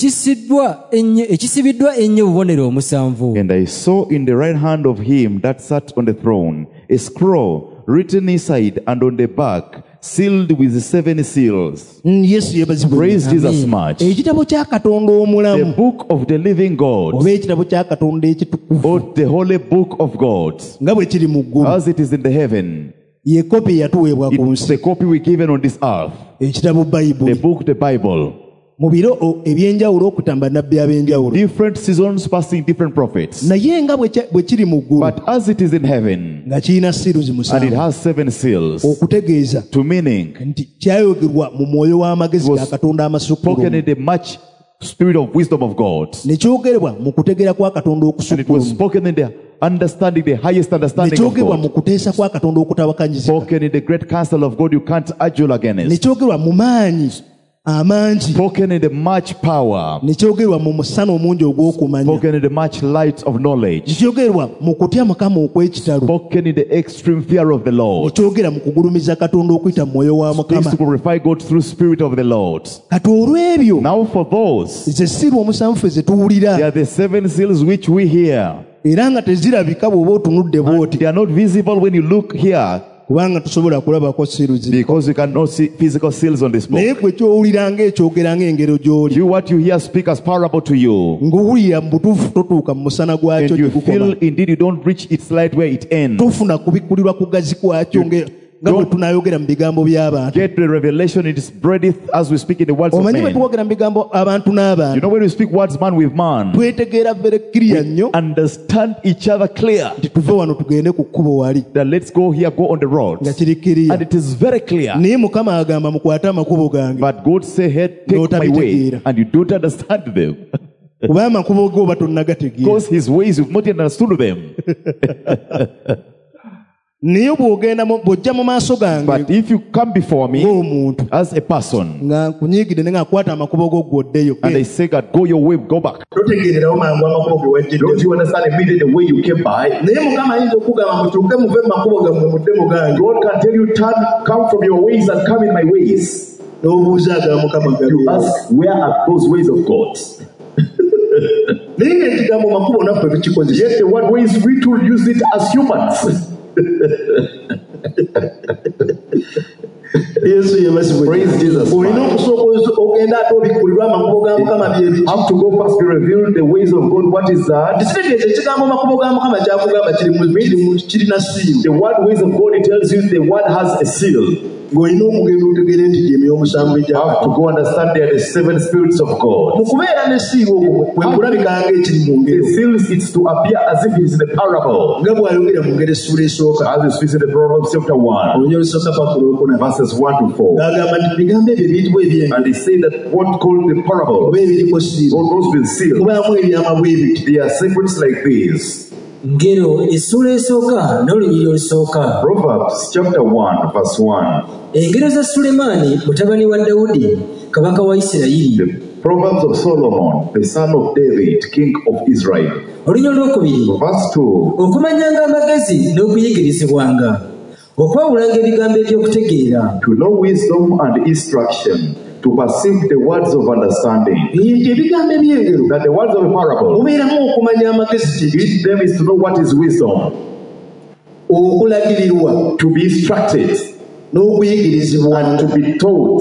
ekisibiddwa ennyo obubonero omusanvu. And I saw in the right hand of him that sat on the throne a scroll written inside and on the back, sealed with 7 seals. Yesu yebazibwe. Praise Jesus much. Ekitabo kya Katonda The omulamu book of the living God, oba ekitabo kya Katonda ekitukuvu or the holy book of God, nga bwe kiri mu ggulu, as it is in the heaven. ye kopi eyatuweebwa ku It's nsi, the copy we given on this earth. ekitabo The Bayibuli, book, the Bible. mu biro ebyenjawulo okutamba bannabbi ab'enjawulo, Different seasons passing different prophets. naye nga bwe kiri mu ggulu But as it is in heaven, nga kirina siiruzi and it musanvu, has 7 seals, okutegeeza to meaning nti kyayogerwa mu mwoyo w'amagezi ga Katonda spoken amasukkulumu, in the much spirit of wisdom of God. ne kyogerebwa mu kutegeera kwa Katonda And it was okusukkulumu, spoken in the understanding, the highest ne understanding of kyogerwa mu God. kuteesa kwa Katonda okutawakanyizika, Spoken in the great counsel of God you can't argue ne against. kyogerwa mu maanyi amangi, Spoken in the much power. ne kyogerwa mu musana omungi ogw'okumanya, Spoken in the much light of ne knowledge. kyogerwa mu kutya Mukama okw'ekitalo, Spoken in the extreme fear of the ne Lord. kyogera mu kugulumiza Katonda okuyita mu mwoyo wa Speaks Mukama. to glorify God through Spirit of the Lord. Kati olw'ebyo Now for those, ze siiru omusanvu ffe ze they tuwulira, are the 7 seals which we hear. era nga tezirabika bw'oba otunudde bw'oti, They are not visible when you look here, kubanga tusobola kulabako siiru ziri, because you cannot see physical seals on this naye book. gwe kyowulira ng'ekyogera ng'engero gy'oli, You, what you hear speak as parable to you. ng'owulira mu butuufu totuuka mu musana gwakyo And gye you feel gukoma, indeed you don't reach its light where it ends. tofuna kubikkulirwa kugazi kwakyo nga bwe tunaayogera mu bigambo by'abantu. get the revelation it is breadth as we speak in the words of Omanyi bwe men. tuwogera mu bigambo abantu You n'abantu know when we speak words man with man, twetegeera very clear nnyo understand each other clear. nti tuve wano tugende ku kkubo wali That let's go here, go on the road. nga kiri clear. And it is very clear. Naye Mukama agamba mukwate amakubo gange But God say, hey, take my way. N'otabitegeera. And you don't understand them. kuba amakubo go oba tonnagategeera. Because his ways, you've not yet understood them. Naye bw'ojja mu maaso gange But if you come before me ng'omuntu as a person, nga nkunyiigidde ne nga nkwata amakubo go gw'oddeyo, and they say, God, go your way, go back. totegeererawo mangu amakubo ge wajjidde. Don't you understand immediately the way you came by? Naye Mukama ayinza okugamba mukyuke muve mu makubo gammwe mudde mu gange. God can tell you, come from your ways and come in my ways. N'obuuza agaba Mukama You gabi. ask, where are those ways of God? Naye ng'ekigambo makubo naffe tukikozesa. Yet the one ways we to use it as humans. Yesu yebasibwe. Praise Jesus. Olina okusooka ogenda ate obikkulirwa amakubo ga Mukama bye Have to go first be revealed the ways of God. What is that? kitegeeza ekigambo makubo ga Mukama kyakugamba kirina siiru. The word ways of God, it tells you the word has a seal. Ng'olina okugenda otegeere nti gy'emyoyo omusanvu You have to go understand there are the 7 spirits of God. mu kubeera ne siiru okwo bwe kulabikanga ekiri mu The ngero seals, it's to appear as if it is in a parable. nga bw'ayogera mu ngero essula esooka As it speaks in the Proverbs chapter 1, olunyo olusooka paka olwokuna verses 1 to 4. ng'agamba nti bigambo ebyo biyitibwa ebyenge And they say that what called the parable, oba ebiriko siiru all those with seal, mubaamu ebyama bwe biti. they are secrets like these. ngero essula esooka n'olunyiriri olusooka. Proverbs chapter 1, verse 1. Engero za Sulemaani mutabani wa Dawudi kabaka wa Isirayiri. The Proverbs of Solomon, the son of David, king of Israel. Olunyiriri olwokubiri. Verse 2. Okumanyanga amagezi n'okuyigirizibwanga. Okwawulanga ebigambo eby'okutegeera. To know wisdom and instruction, to perceive the words of understanding. Nti ebigambo eby'engero That the words of a parable, mubeeramu okumanya amagezi kye each them is to know what is wisdom, okulagirirwa to be instructed, n'okuyigirizibwa. and to be taught.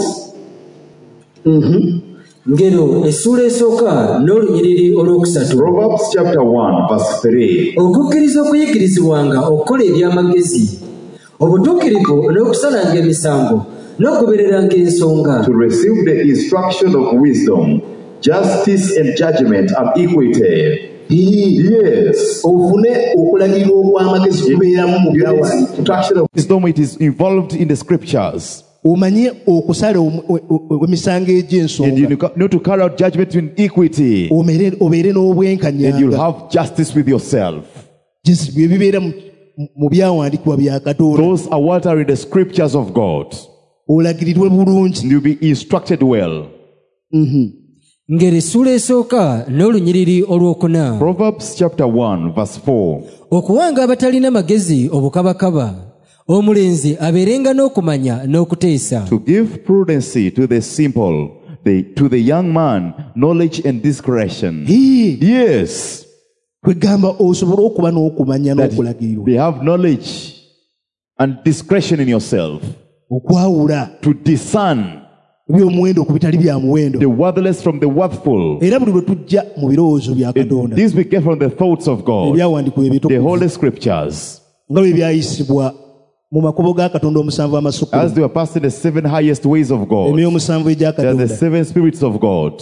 Ngero essula esooka n'olunyiriri olwokusatu. Proverbs chapter 1, verse 3. Okukkiriza okuyigirizibwanga okukola eby'amagezi. Obutuukirivu n'okusalanga emisango n'okugobereranga ensonga. To receive the instruction of wisdom, justice and judgment and equity. Yes. ofune okulagirirwa okw'amagezi kubeeramu mu byawandiikibwa. Instruction of wisdom, it is involved in the scriptures. Omanye okusala emisango And you egy'ensonga need to carry out judgment in equity. obeere And you'll n'obwenkanyanga have justice with yourself. bye bibeera mu byawandiikibwa bya Katonda. Those are what are in the scriptures of God. Olagirirwe bulungi. And you'll be instructed well. Ngero essula esooka n'olunyiriri olwokuna. Proverbs chapter 1, verse 4. Okuwanga abatalina magezi obukabakaba. Omulenzi abeerenga n'okumanya n'okuteesa. To give prudency to the simple, to the young man, knowledge and discretion. Yes. Kwegamba osobola okuba n'okumanya That n'okulagirirwa. they have knowledge and discretion in yourself. Okwawula To discern by'omuwendo ku bitali bya muwendo. the worthless from the worthful. Era buli lwe tujja mu birowoozo bya Katonda These we get from the thoughts of God. ebyawandiikibwa The ebitukuvu Holy Scriptures. nga bwe byayisibwa mu makubo ga Katonda omusanvu As amasukulu. they were passing the 7 highest ways of God. Emyoyo omusanvu egya They are the Katonda. 7 spirits of God.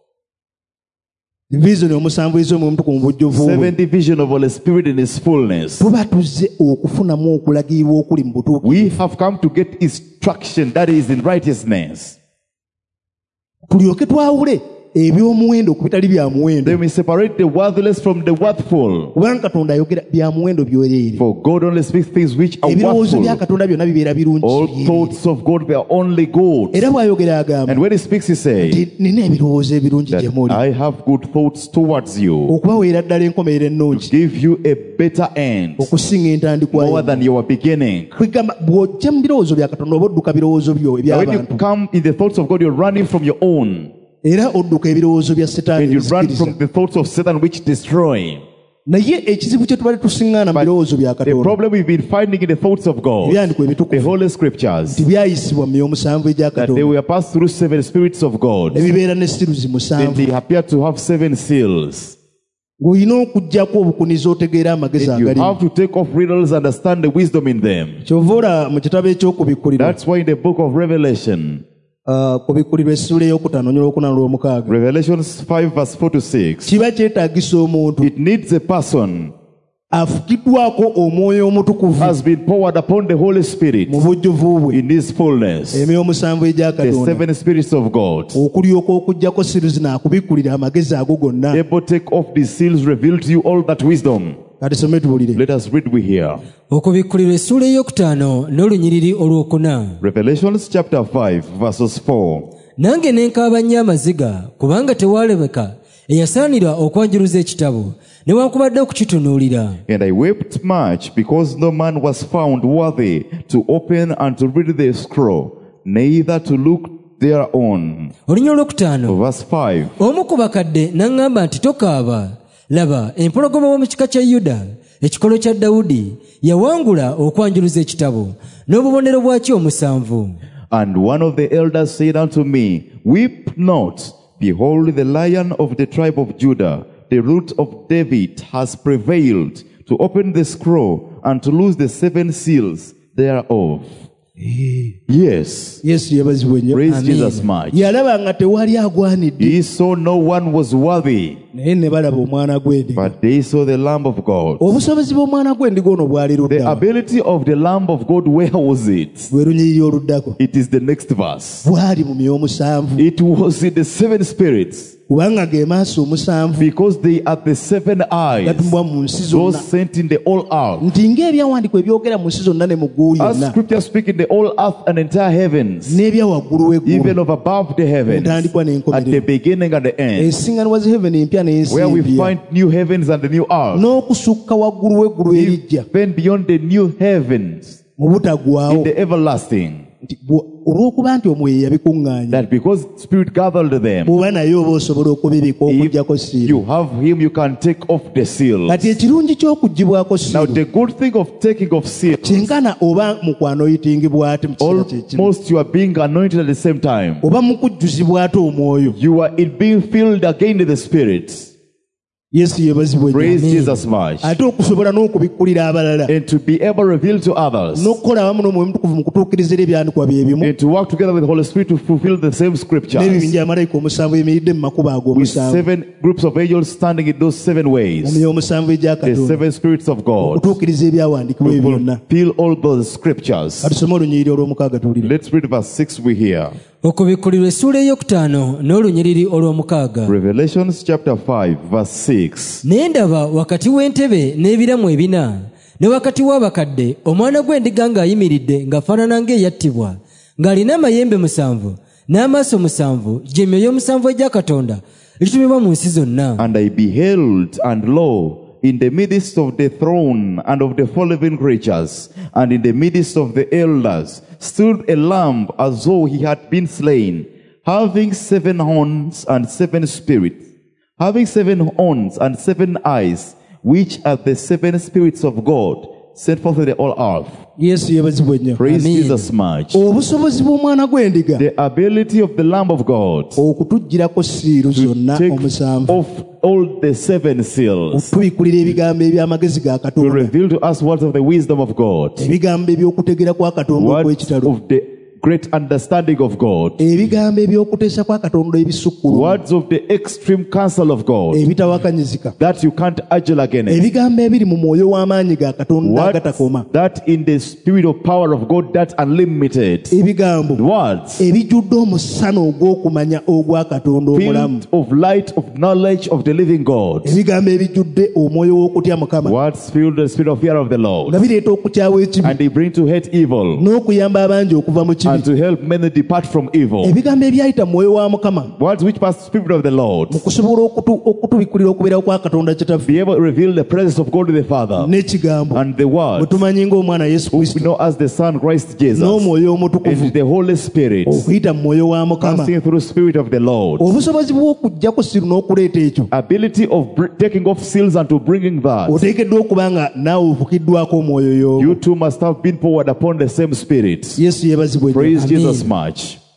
Vision omusanvu ez'omwoyo omutukuvu mu bujjuvu bwe. 7 division of Holy Spirit in His fullness. Tuba tuzze okufunamu okulagirirwa okuli mu butuufu. We have come to get instruction that is in righteousness. Tulyoke twawule eby'omuwendo ku bitali bya muwendo. Then we separate the worthless from the worthful. Kubanga Katonda ayogera bya muwendo byoleere. For God only speaks things which are Ebirowoozo bya worthful. Katonda byonna bibeera birungi. All thoughts of God were only good. Era bw'ayogera agamba And when He speaks, He says nti nina ebirowoozo ebirungi gye that muli I have good thoughts towards you, okubaweera ddala enkomerero ennungi give you a better end, okusinga entandikwa more yo. than your beginning. Kwegamba bw'ojja mu birowoozo bya Katonda oba odduka birowoozo byo When you eby'abantu come in the thoughts of God, you're running from your own. era odduka ebirowoozo bya Setaani And you run ebizikiriza. from the thoughts of Satan which destroy. Naye ekizibu kye tubadde tusiŋŋaana mu birowoozo bya The Katonda problem we've been finding in the thoughts of God, ebyandikwa the ebitukuvu Holy Scriptures, tibyayisibwa mu myoyo omusanvu egya that they Katonda were passed through 7 spirits of God. ne bibeera ne siruzi Then musanvu. they appear to have 7 seals. ng'olina okuggyako obukuniza otegeera amagezi You agalimu. have to take off riddles, understand the wisdom in them. Kyova olaba mu kitabo eky'okubikkulirwa That's why in the book of Revelation, kubikkulirwa essula ey'okutaano n'olwokuna n'olwomukaaga, Revelations 5 verse 4 to 6, kiba kyetaagisa omuntu it needs a person afukiddwako omwoyo omutukuvu has been poured upon the Holy Spirit mu bujjuvu bwe, in His fullness, emyoyo omusanvu egya the Katonda, seven spirits of God, okulyoka okuggyako siru zino akubikkulira amagezi ago gonna. able to take off these seals, reveal to you all that wisdom. Kati some tuwulire. Let us read we hear. okubikkulirwa essula ey'okutaano n'olunyiriri olwokuna. Revelations chapter 5 verses 4. Nange ne nkaaba nnyo amaziga, kubanga tewalabeka eyasaanira okwanjuluza ekitabo newankubadde okukitunuulira. And I wept much because no man was found worthy to open and to read the scroll, neither to look thereon. Olunya olwokutaano, Verse 5. omu ku bakadde n'aŋŋamba nti tokaaba, laba empologoma w'omu kika kya Yuda, ekikolo kya Dawudi, yawangula okwanjuluza ekitabo n'obubonero bwakyo omusanvu. And one of the elders said unto me, Weep not, behold, the Lion of the tribe of Judah, the root of David, has prevailed to open the scroll and to loose the seven seals thereof. Yes. Yesu yebazibwe nnyo. Praise Amen. Jesus much. Yalaba nga tewali agwanidde, He saw no one was worthy, naye ne balaba omwana gw'endiga. but they saw the Lamb of God. Obusobozi bw'omwana gw'endiga ono bwali The luddawa? ability of the Lamb of God, where was it? Lwe lunyiriri oluddako. It is the next verse. Bwali mu myoyo omusanvu, It was in the seven spirits, kubanga ge maaso omusanvu because they are the seven eyes, gatumbwa mu nsi those zonna. sent in the all earth. Nti ng'ebyawandiikibwa ebyogera mu nsi zonna ne mu ggulu As yonna, scripture speak in the all earth and entire heavens, n'ebya waggulu even w'eggulu, of above the heavens, Entandikwa at n'enkomerero. the beginning and the end, ensiŋŋanwa z'eheaven empya n'ensi where we empya, find new heavens and the new earth, n'okusukka waggulu w'eggulu erijja even beyond the new heavens, mu butaggwaawo, in the everlasting, nti olw'okuba nti omwoyo yabikuŋŋaanya, that because Spirit gathered them, bw'oba naye oba osobola okubibika okuggyako if siiru. you have Him, you can take off the seals. Kati ekirungi ky'okuggyibwako Now, siiru, the good thing of taking off seals, kyenkana oba mu kwanoyitingibwa ate mu kiseera kye kimu, almost you are being anointed at the same time. oba mu kujjuzibwa ate omwoyo. You are in being filled again in the Spirit. Yesu yebazibwe nnyo. Praise Jesus much. Ate okusobola n'okubikkulira abalala, And to be able to reveal to others, n'okukola awamu n'omwoyo mutukuvu mu kutuukiriza era ebyandikwa bye bimu, and to work together with the Holy Spirit to fulfill the same scriptures, n'ebibinja amalayika omusanvu ebimiridde mu makubo ago with omusanvu, seven groups of angels standing in those seven mu ways, myoyo omusanvu egya the Katonda, seven spirits of God, okutuukiriza ebyawandiikibwa to ebyo byonna. fulfill all those scriptures. Katusome olunyiriri olw'omukaaga tuwulire. Let's read verse 6 we hear. Okubikkulirwa essula ey'okutaano n'olunyiriri olw'omukaaga. Revelations chapter 5 verse 6. Naye ndaba wakati w'entebe n'ebiramu ebina, ne wakati w'abakadde omwana gw'endiga ng'ayimiridde ng'afaanana ng'eyattibwa, ng'alina amayembe musanvu n'amaaso musanvu, gye myoyo omusanvu egya Katonda egitumibwa mu nsi zonna. And I beheld, and lo, in the midst of the throne and of the four living creatures, and in the midst of the elders, stood a lamb as though he had been slain, having 7 horns and 7 spirits, having 7 horns and 7 eyes, which are the 7 spirits of God, sent forth to the all earth. Yesu yebazibwe nnyo. Praise Amen. Jesus much. Obusobozi bw'omwana gw'endiga The ability of the Lamb of God okutuggyirako siiru zonna take omusanvu, off all the 7 seals, okutubikkulira ebigambo eby'amagezi ga to Katonda, reveal to us words of the wisdom of God, ebigambo eby'okutegeera kwa Katonda words okw'ekitalo, of the great understanding of God, ebigambo eby'okuteesa kwa Katonda ebisukkulu, words of the extreme counsel of God ebitawakanyizika, that you can't argue against, ebigambo ebiri mu mwoyo w'amaanyi ga Katonda words agatakoma, that in the spirit of power of God that's unlimited, ebigambo words ebijjudde omusana ogw'okumanya ogwa Katonda omulamu, filled of light of knowledge of the living God, ebigambo ebijjudde omwoyo w'okutya Mukama, words filled with the spirit of fear of the Lord, nga bireeta okukyawa ekibi and they bring to hate evil n'okuyamba abangi okuva mu kibi. and to help many depart from evil. Ebigambo ebyayita mu mwoyo wa Mukama Words which pass the spirit of the Lord, mu kusobola okutubikkulira okubeerawo kwa Katonda Kitaffe be able to reveal the presence of God the Father, n'ekigambo and the bwe Word, tumanyi ng'omwana Yesu who we Kristo know as the Son Christ Jesus, n'omwoyo omutukuvu and the Holy Spirit, okuyita mu mwoyo wa Mukama, passing through the spirit of the Lord. obusobozi bw'okuggyako siru n'okuleeta ekyo Ability of taking off seals and to bringing that. oteekeddwa okuba nga naawe ofukiddwako omwoyo y'omu. You too must have been poured upon the same spirit. Yesu yeebazibwe nnyo. Praise Amen. Jesus much.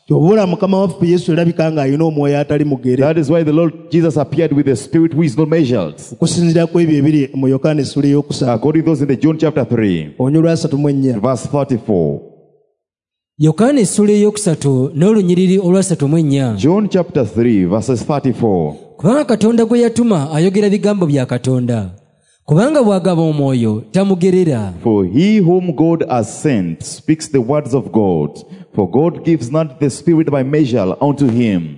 kyobula mukama waffe yesu erabika ng'alina omwoyo atali mugere That is why the Lord Jesus appeared with a spirit which is not measured. okusinziira ku ebyo ebiri mu yokaana essula eyokusatu According to those in the John chapter 3, olunyi lwa 34 verse 34. yokaana essula eyokusatu n'olunyiriri olwa 34. John chapter 3, verses 34. kubanga katonda gwe yatuma ayogera bigambo bya katonda kubanga bw'agaba omwoyo tamugerera. For he whom God has sent speaks the words of God, for God gives not the Spirit by measure unto him.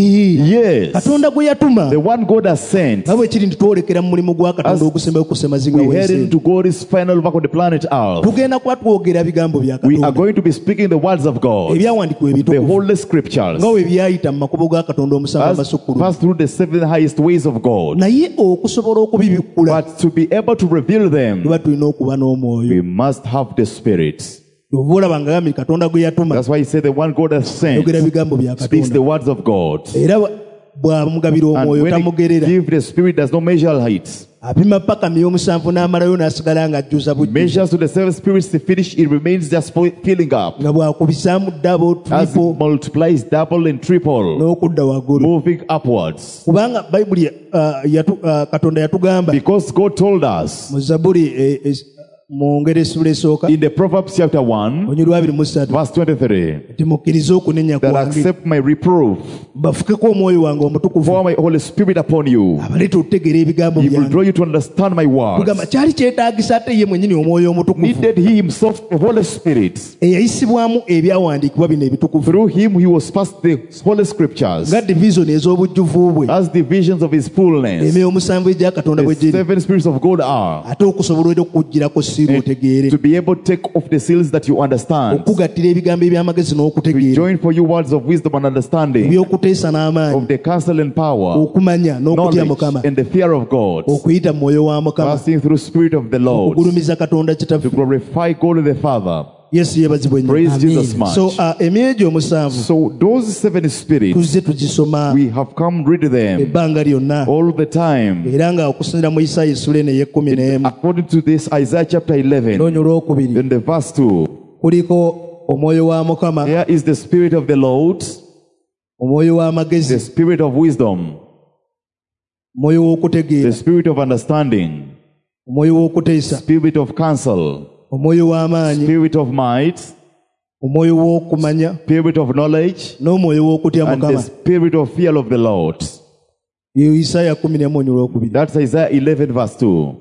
Yes, katonda gwe yatuma the one God has sent. nga bwe kiri nti twolekera mu mulimu gwa katonda ogusembayo kusemazinga We head w'ensi into God's final work on the planet Earth. tugenda kuba twogera bigambo bya We are katonda going to be speaking the words of God, ebyawandiikibwa the ebitukuvu Holy Scriptures, nga bwe byayita mu makubo ga katonda omusanvu as amasukkulu pass through the seven highest ways of God. naye okusobola okubibikkula But to be able to reveal them, tuba tulina okuba n'omwoyo we must have the Spirit. oba olaba nga gambye katonda gwe yatuma That's why he said the one God has sent ayogera bigambo bya speaks katonda the words of God. era bw'amugabira And omwoyo when he tamugerera gives the Spirit, does not measure height. apima paka my'omusanvu n'amalayo n'asigala ng'ajjuza bujjuvu Measures to the seven spirits to finish, it remains just filling up. nga bw'akubisaamu double As it triple multiplies double and triple, n'okudda waggulu moving upwards. kubanga bayibuli katonda yatugamba Because God told us mu zabuli mu ngeri essula esooka in the Proverbs chapter 1, onyi lwa 23 verse 23, nti mukkirize okunenya that kwange accept my reproof, bafukeko omwoyo wange omutukuvu pour my Holy Spirit upon you. abaleeta okutegeera ebigambo He will byange draw you to understand my words. kugamba kyali kyetaagisa ate ye mwennyini omwoyo omutukuvu Needed he himself the Holy Spirit. eyayisibwamu ebyawandiikibwa bino ebitukuvu Through him he was passed the Holy Scriptures nga divisioni ez'obujjuvu bwe as the visions of his fullness. emyoyo omusanvu egya katonda bwe The giri seven spirits of God are. ate okusobola era okukugirako siiru And otegeere to be able to take off the seals that you understand. okugattira ebigambo eby'amagezi We n'okutegeera join for you words of wisdom and understanding, ebyokuteesa n'amaanyi of the counsel and power, okumanya n'okutya mukama knowledge and the fear of God, okuyita mu mwoyo wa mukama passing through Spirit of the Lord, okugulumiza katonda to kitaffe glorify God the Father. yesu yeebazibwe nnyo Praise Amen. Jesus much. so emyoyo egyo omusanvu So those seven spirits, tuzze tugisoma we have come read them ebbanga lyonna all the time. era nga okusinzira mu isaaya essula eno ey'ekkumi n'emu According to this Isaiah chapter 11, n'onyo olwokubiri in the verse 2, kuliko omwoyo wa mukama there is the Spirit of the Lord, omwoyo w'amagezi the Spirit of wisdom, omwoyo the w'okutegeera Spirit of understanding, omwoyo w'okuteesa Spirit of counsel, omwoyo w'amaanyi Spirit of might, omwoyo w'okumanya Spirit of knowledge, n'omwoyo w'okutya and the mukama Spirit of fear of the Lord. eyo isaaya 11 onyo olwokubiri That's Isaiah 11 verse 2.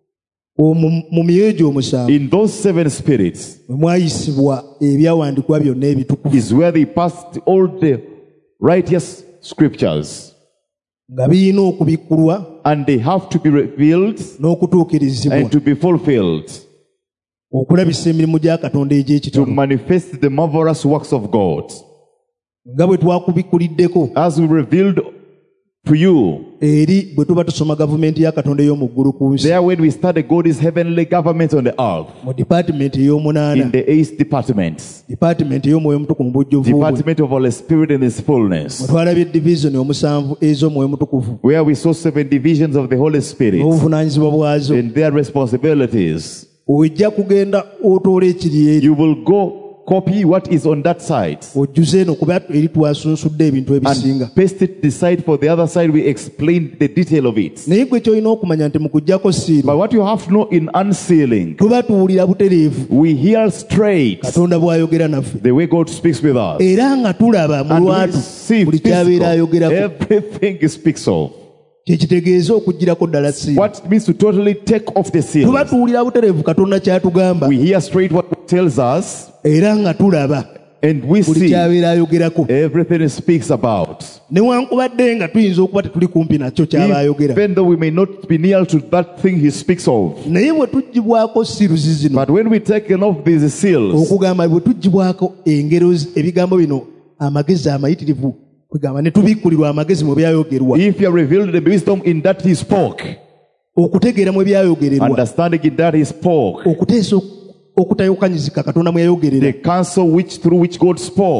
mu myoyo gyo omusanvu In those seven spirits mwe mwayisibwa ebyawandiikibwa byonna ebitukuvu is where they passed all the righteous scriptures, nga birina okubikkulwa and they have to be revealed n'okutuukirizibwa and to be fulfilled, okulabisa emirimu gya katonda to egy'ekitono manifest the marvelous works of God. nga bwe twakubikkuliddeko As we revealed to you, eri bwe tuba tusoma gavumenti ya katonda ey'omu ggulu ku nsi there when we started God's heavenly government on the earth, mu dipaatimenti in ey'omunaana the eighth department, dipaatimenti ey'omwoyo mutukuvu mu bujjuvu bwe department of Holy Spirit in His mwe fullness, twalabye divisioni omusanvu ez'omwoyo mutukuvu where we saw seven divisions of the Holy Spirit n'obuvunaanyizibwa bwazo and their responsibilities. ojja kugenda otoola ekiri eri You will go copy what is on that side ojjuze eno kuba eri twasunsudde ebintu ebisinga and paste it this side. For the other side, we explained the detail of it. naye gwe kyolina okumanya nti mu kuggyako siiru But what you have to know in unsealing, tuba tuwulira butereevu we hear straight katonda bw'ayogera naffe the way God speaks with us. era nga tulaba mu And we lwatu see buli kyabeera physical, ayogerako everything he speaks of. kyekitegeeza okuggyirako ddala siiru What it means to totally take off the seal. tuba tuwulira butereevu katonda kyatugamba We hear straight what God tells us, era nga tulaba and we buli see kyabeera ayogerako everything he speaks about. newankubadde nga tuyinza okuba tetuli kumpi nakyo kyaba ayogera Even though we may not be near to that thing he speaks of. naye bwe tuggibwako siruzi zino But when we taken off these seals, okugamba bwe tuggibwako engero ebigambo bino amagezi amayitirivu kugamba ne tubikkulirwa amagezi mu byayogerwa if you are revealed the wisdom in that he spoke, okutegeera mu byayogererwa understanding in that he spoke, okuteesa okutayokanyizika katonda mwe the yayogerera counsel which through which God spoke,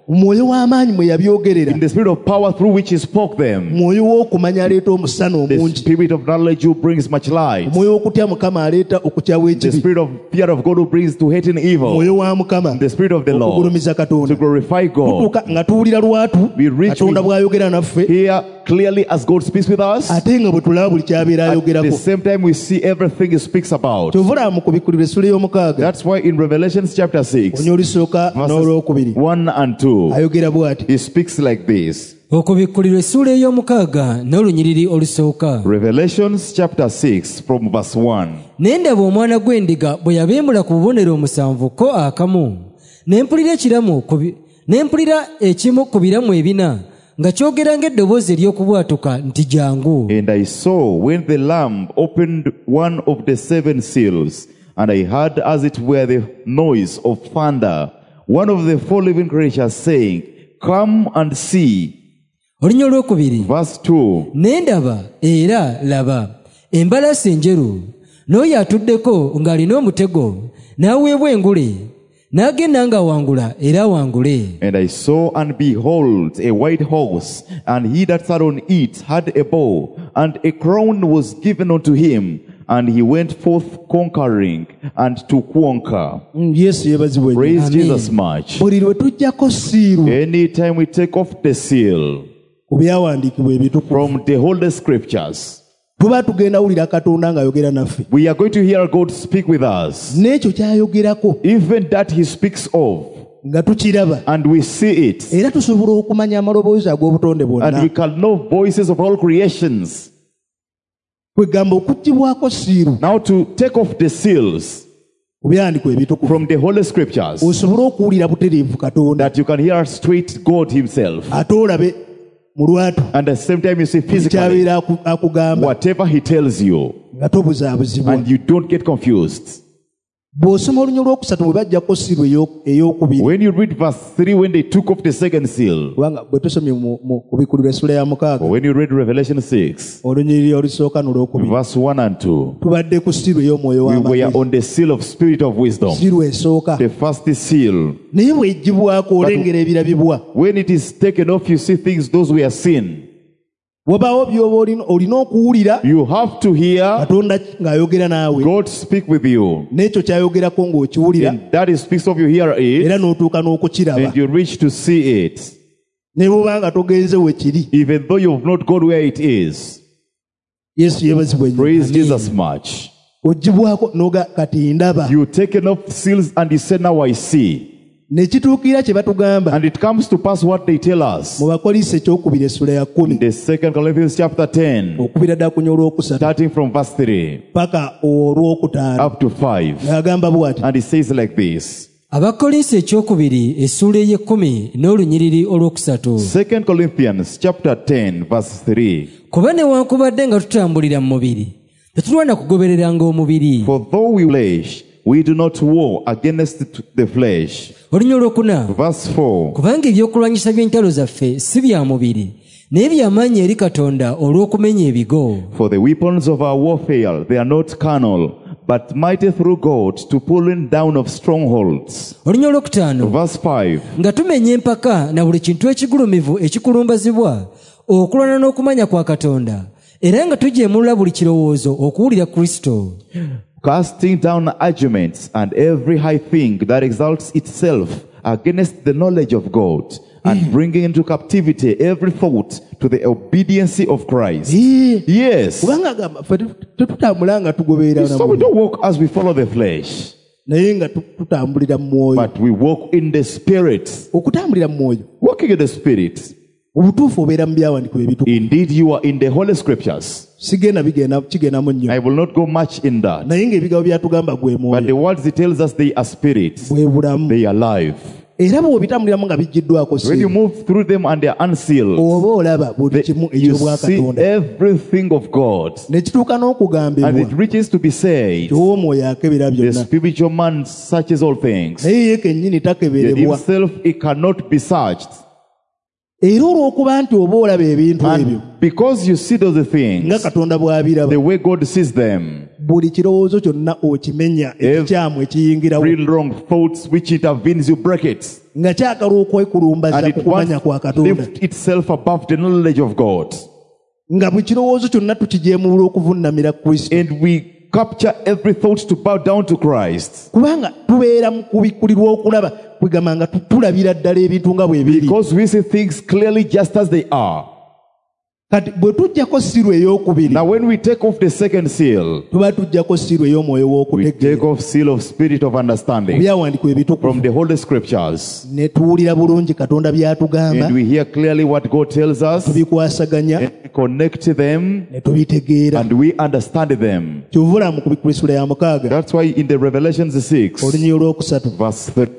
mwoyo w'amaanyi mwe yabyogerera, in the spirit of power through which he spoke them, mwoyo w'okumanya aleeta omusana the omungi, spirit of knowledge who brings much light, omwoyo w'okutya Mukama aleeta okukyawa the ekibi, spirit of fear of God who brings to hating evil, mwoyo wa Mukama the spirit of the Lord okugulumiza to Katonda. glorify God. Tutuuka nga tuwulira lwatu We reach Katonda bw'ayogera naffe, here clearly as God speaks with us. ate nga bwe tulaba buli ky'abeera At the ayogerako. same time we see everything he speaks about. Kyovula mu Kubikkulirwa essula ey'omukaaga That's why in Revelation chapter 6, onya olusooka n'olwokubiri 1 and 2, ayogera bw'ati: he speaks like this. okubikkulirwa essuula ey'omukaaga n'olunyiriri olusooka. Revelation chapter 6 from verse 1. Ne ndaba omwana gw'endiga bwe yabimbula ku bubonero omusanvu ko akamu, ne mpulira ekimu ku biramu ebina nga kyogera ng'eddoboozi ery'okubwatuka nti jangu. And I saw when the Lamb opened one of the 7 seals, and I heard as it were the noise of thunder, one of the 4 living creatures saying, Come and see. Olunya olwokubiri. Verse 2. Ne ndaba era laba embalaasi enjeru, n'oyo atuddeko ng'alina omutego, n'aweebwa engule, n'agenda ng'awangula era awangule. And I saw and behold a white horse, and he that sat on it had a bow, and a crown was given unto him, and he went forth conquering and to conquer. Yesu yeebazibwe nnyo. Praise Amen. Jesus much. Buli lwe tujjako siiru Anytime we take off the seal ku byawandiikibwa ebitukuvu, from the Holy Scriptures, tuba tugenda wulira Katonda ng'ayogera naffe, we are going to hear God speak with us. n'ekyo ky'ayogerako Even that he speaks of, nga tukiraba, and we see it, era tusobola okumanya amaloboozi ag'obutonde and bwonna. we can know voices of all creations. Kwegamba okuggibwako siiru Now to take off the seals ku byawandiikibwa ebitukuvu, from the Holy Scriptures, osobole okuwulira butereevu Katonda, that you can hear straight God himself. ate olabe mu lwatu And at the same time you see physically kyabeera akugamba whatever he tells you, nga tobuzaabuzibwa. and you don't get confused. Bw'osoma olunya olwokusatu bwe bajjako siiru ey'okubiri, When you read verse 3, when they took off the second seal, kubanga bwe tusomye mu Kubikkulirwa essula ya mukaaga or when you read Revelation 6, olunyiriri olusooka n'olwokubiri, verse 1 and 2, tubadde ku siiru ey'omwoyo we were w'amagezi, on the seal of spirit of wisdom, siiru esooka. the first seal. Naye bw'eggyibwako olengera ebirabibwa, When it is taken off, you see things those we are seen. wabaawo by'oba olina okuwulira You have to hear Katonda ng'ayogera naawe, God speak with you. n'ekyo ky'ayogerako ng'okiwulira, And that he speaks of, you hear it, era n'otuuka n'okukiraba. and you reach to see it. Ne bw'oba nga togenze we kiri. Even though you've not gone where it is. Yesu yeebazibwe nnyo. Praise Jesus much. Oggyibwako n'oga kati ndaba. You taken off seals and you say, now I see. Ne kituukira kye batugamba And it comes to pass what they tell us. mu Bakolinso ekyokubiri essula ya 10 In the 2 Corinthians chapter 10, okubira ddala ku nya olwokusatu starting from verse 3 paka olwokutaano, up to 5. n'agamba bw'ati: And it says like this. Abakolinso ekyokubiri essuula ey'ekkumi n'olunyiriri olwokusatu. 2 Corinthians chapter 10 verse 3. Kuba newankubadde nga tutambulira mu mubiri, tetulwana kugobereranga omubiri. For though we flesh, we do not war against the flesh. Olunya olwokuna. Verse 4. Kubanga ebyokulwanyisa by'entalo zaffe si bya mubiri, naye by'amaanyi eri Katonda olw'okumenya ebigo. For the weapons of our warfare, they are not carnal, but mighty through God to pulling down of strongholds. Olunya olwokutaano. Verse 5. Nga tumenya empaka na buli kintu ekigulumivu ekikulumbazibwa okulwana n'okumanya kwa Katonda, era nga tujeemulula buli kirowoozo okuwulira Kristo. Casting down arguments and every high thing that exalts itself against the knowledge of God, and bringing into captivity every thought to the obedience of Christ. Yes. kubanga agamba ffe tetutambula nga tugoberera na So we mubiri, don't walk as we follow the flesh, naye nga tutambulira mu mwoyo. but we walk in the Spirit. Okutambulira mu mwoyo Walking in the Spirit. obutuufu obeera mu byawandiikibwa ebitukuvu. Indeed, you are in the Holy Scriptures. Kigendamu nnyo, I will not go much in that. naye ng'ebigambo byatugamba gwe But mwoyo, the words it tells us, they are spirits. bwe bulamu. They are alive. Era bw'obitambuliramu nga bijjiddwako When you siiru, move through them and they are unsealed, oba olaba buli kimu you see eky'obwakatonda, everything of God. ne kituuka And n'okugambibwa it reaches to be said, gy'omwoyo akebera the byonna, spiritual man searches all things. naye ye kennyini Yet takeberebwa. himself, he cannot be searched. Era olw'okuba nti oba olaba ebintu ebyo And because you see those things, nga Katonda bw'abiraba, the way God sees them, buli kirowoozo kyonna okimenya ekikyamu ekiyingirawo Real wrong thoughts which intervenes, you break it. nga kyagala And okwekulumbaza ku it kumanya wants kwa to Katonda lift itself above the knowledge of God. nga buli kirowoozo kyonna tukijeemulula okuvunnamira Kristo And we capture every thought to bow down to Christ. kubanga tubeera mu kubikkulirwa okulaba kwegamba nga tulabira ddala ebintu nga bwe biri Because we see things clearly just as they are. kati bwe tujjako siru ey'okubiri Now when we take off the second seal, tuba tujjako siru ey'omwoyo we take w'okutegeera off seal of spirit of understanding byawandikwa ebitukuvu from the Holy Scriptures. ne tuwulira bulungi Katonda by'atugamba And we hear clearly what God tells us, tubikwasaganya and we connect them, ne tubitegeera and we understand them. kyovula mu kubikula essula ya 6 That's why in the Revelations 6, olunyiri olwokusatu verse 3,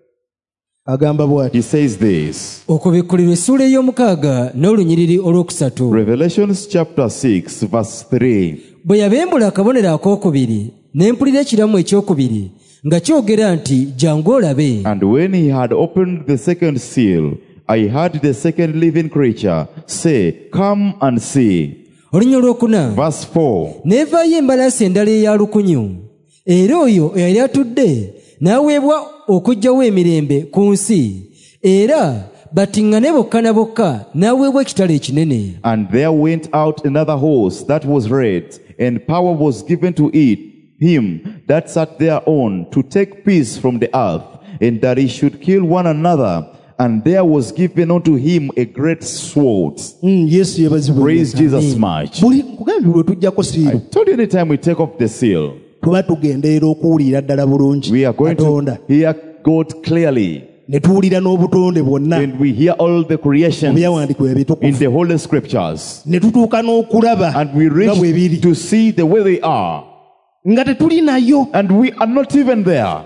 agamba bw'ati he says this. okubikkulirwa essuula ey'omukaaga n'olunyiriri olwokusatu Revelations chapter 6, verse 3. bwe yabembula akabonero akookubiri ne mpulira ekiramu ekyokubiri nga kyogera nti jangu olabe And when he had opened the second seal, I heard the second living creature say, Come and see. olunyiri olwokuna Verse 4. neevaayo embalaasi endala eya lukunyu era oyo eyali atudde n'aweebwa okuggyawo emirembe ku nsi era batiŋŋane bokka na bokka n'aweebwa ekitala ekinene And there went out another horse that was red, and power was given to him that sat thereon to take peace from the earth, and that he should kill one another. And there was given unto him a great sword. yesu yebazibwe Praise Jesus much. buli nkugambye bwe tujjako I siiru told you anytime we take off the seal, tuba tugenderera okuwulira ddala bulungi we are going Katonda to hear God clearly. ne tuwulira n'obutonde bwonna And we hear all the mu creations byawandikwa in ebitukuvu the Holy Scriptures. ne tutuuka n'okulaba And we nga bwe biri reach to see the way they are. nga tetuli nayo And we are not even there.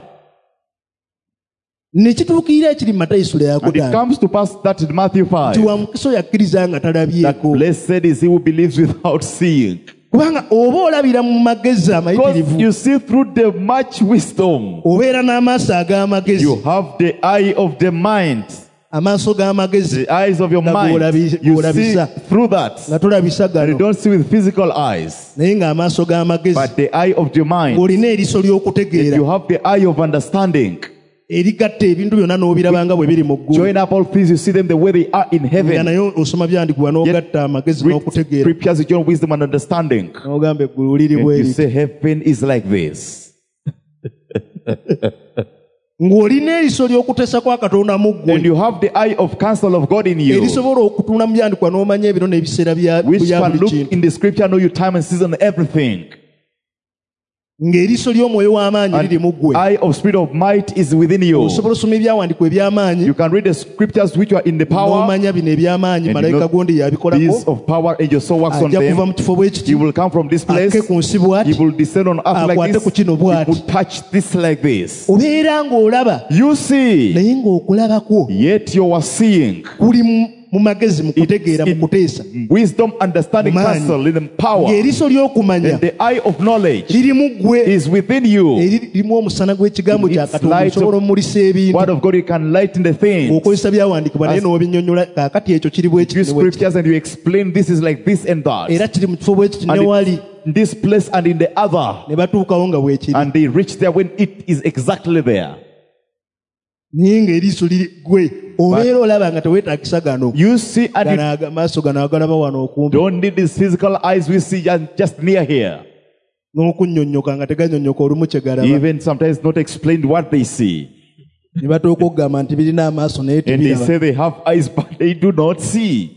ne kituukirira ekiri mu Matayo essula And it yakutaano comes to pass that in Matthew nti 5, wa mukisa yakkiriza nga that talabyeko blessed is he who believes without seeing. kubanga oba olabira mu magezi Because amayitirivu you see through the much wisdom, obeera n'amaaso ag'amagezi you have the eye of the mind, amaaso g'amagezi the eyes of your Nga mind. gw'olabi- You see gw'olabisa. through that. nga tolabisa And you gano don't see with physical eyes, naye ng'amaaso g'amagezi but the eye of the mind. ng'olina eriso ly'okutegeera You have the eye of understanding. erigatta ebintu byonna n'obiraba nga bwe biri mu ggulu Join up all things, you see them the way they are in nga heaven. naye osoma byandikibwa n'ogatta amagezi Read n'okutegeera scriptures with your wisdom and understanding. n'ogamba eggulu liri And bwe you riti say heaven is like this. ng'olina eriso ly'okutesa kwa Katonda mu And ggwe you have the eye of counsel of God in you, erisobola okutunula mu byandikwa n'omanya ebiro n'ebiseera bya which bya can buli look kintu in the scripture, know you time and season, everything. ng'eriso ly'omwoyo w'amaanyi liri mu And ggwe eye of spirit of might is within you. osobola osoma ebyawandikwa eby'amaanyi You can read the scriptures which are in the power. n'omanya bino eby'amaanyi And you malayika know gondi These yabikolako of power, angel so works on ajja kuva them. mu kifo bwe kiti He will come from this place. ake ku nsi bw'ati He will descend on earth like akwate this. ku kino He bw'ati will touch this like this. obeera ng'olaba You see, naye ng'okulaba kwo yet you are seeing. kuli mu magezi mu kutegeera mu kuteesa Wisdom, understanding, Manyi. counsel, in power. ng'eriso ly'okumanya And the eye of knowledge liri mu ggwe is within you. lirimu omusana gw'ekigambo kya It's Katonda light osobola of omulisa ebintu Word of God, you can lighten the things. ng'okozesa byawandikibwa naye As- n'obinyonnyola kaakati ekyo kiri bwe Few kiti ne bwe kiti. scriptures and you explain this is like this and that. era kiri mu kifo bwe kiti ne And wali it's in this place and in the other. ne batuukawo nga bwe kiri And they reach there when it is exactly there. naye ng'eriiso liri ggwe obeera olaba nga teweetaagisa gano You see, and you amaaso gano agalaba wano okumpi don't need these physical eyes we see just near here. n'okunnyonnyoka nga teganyonnyoka olumu kye galaba Even sometimes not explained what they see. ne batooka okugamba nti birina amaaso naye And they tebiraba say they have eyes, but they do not see.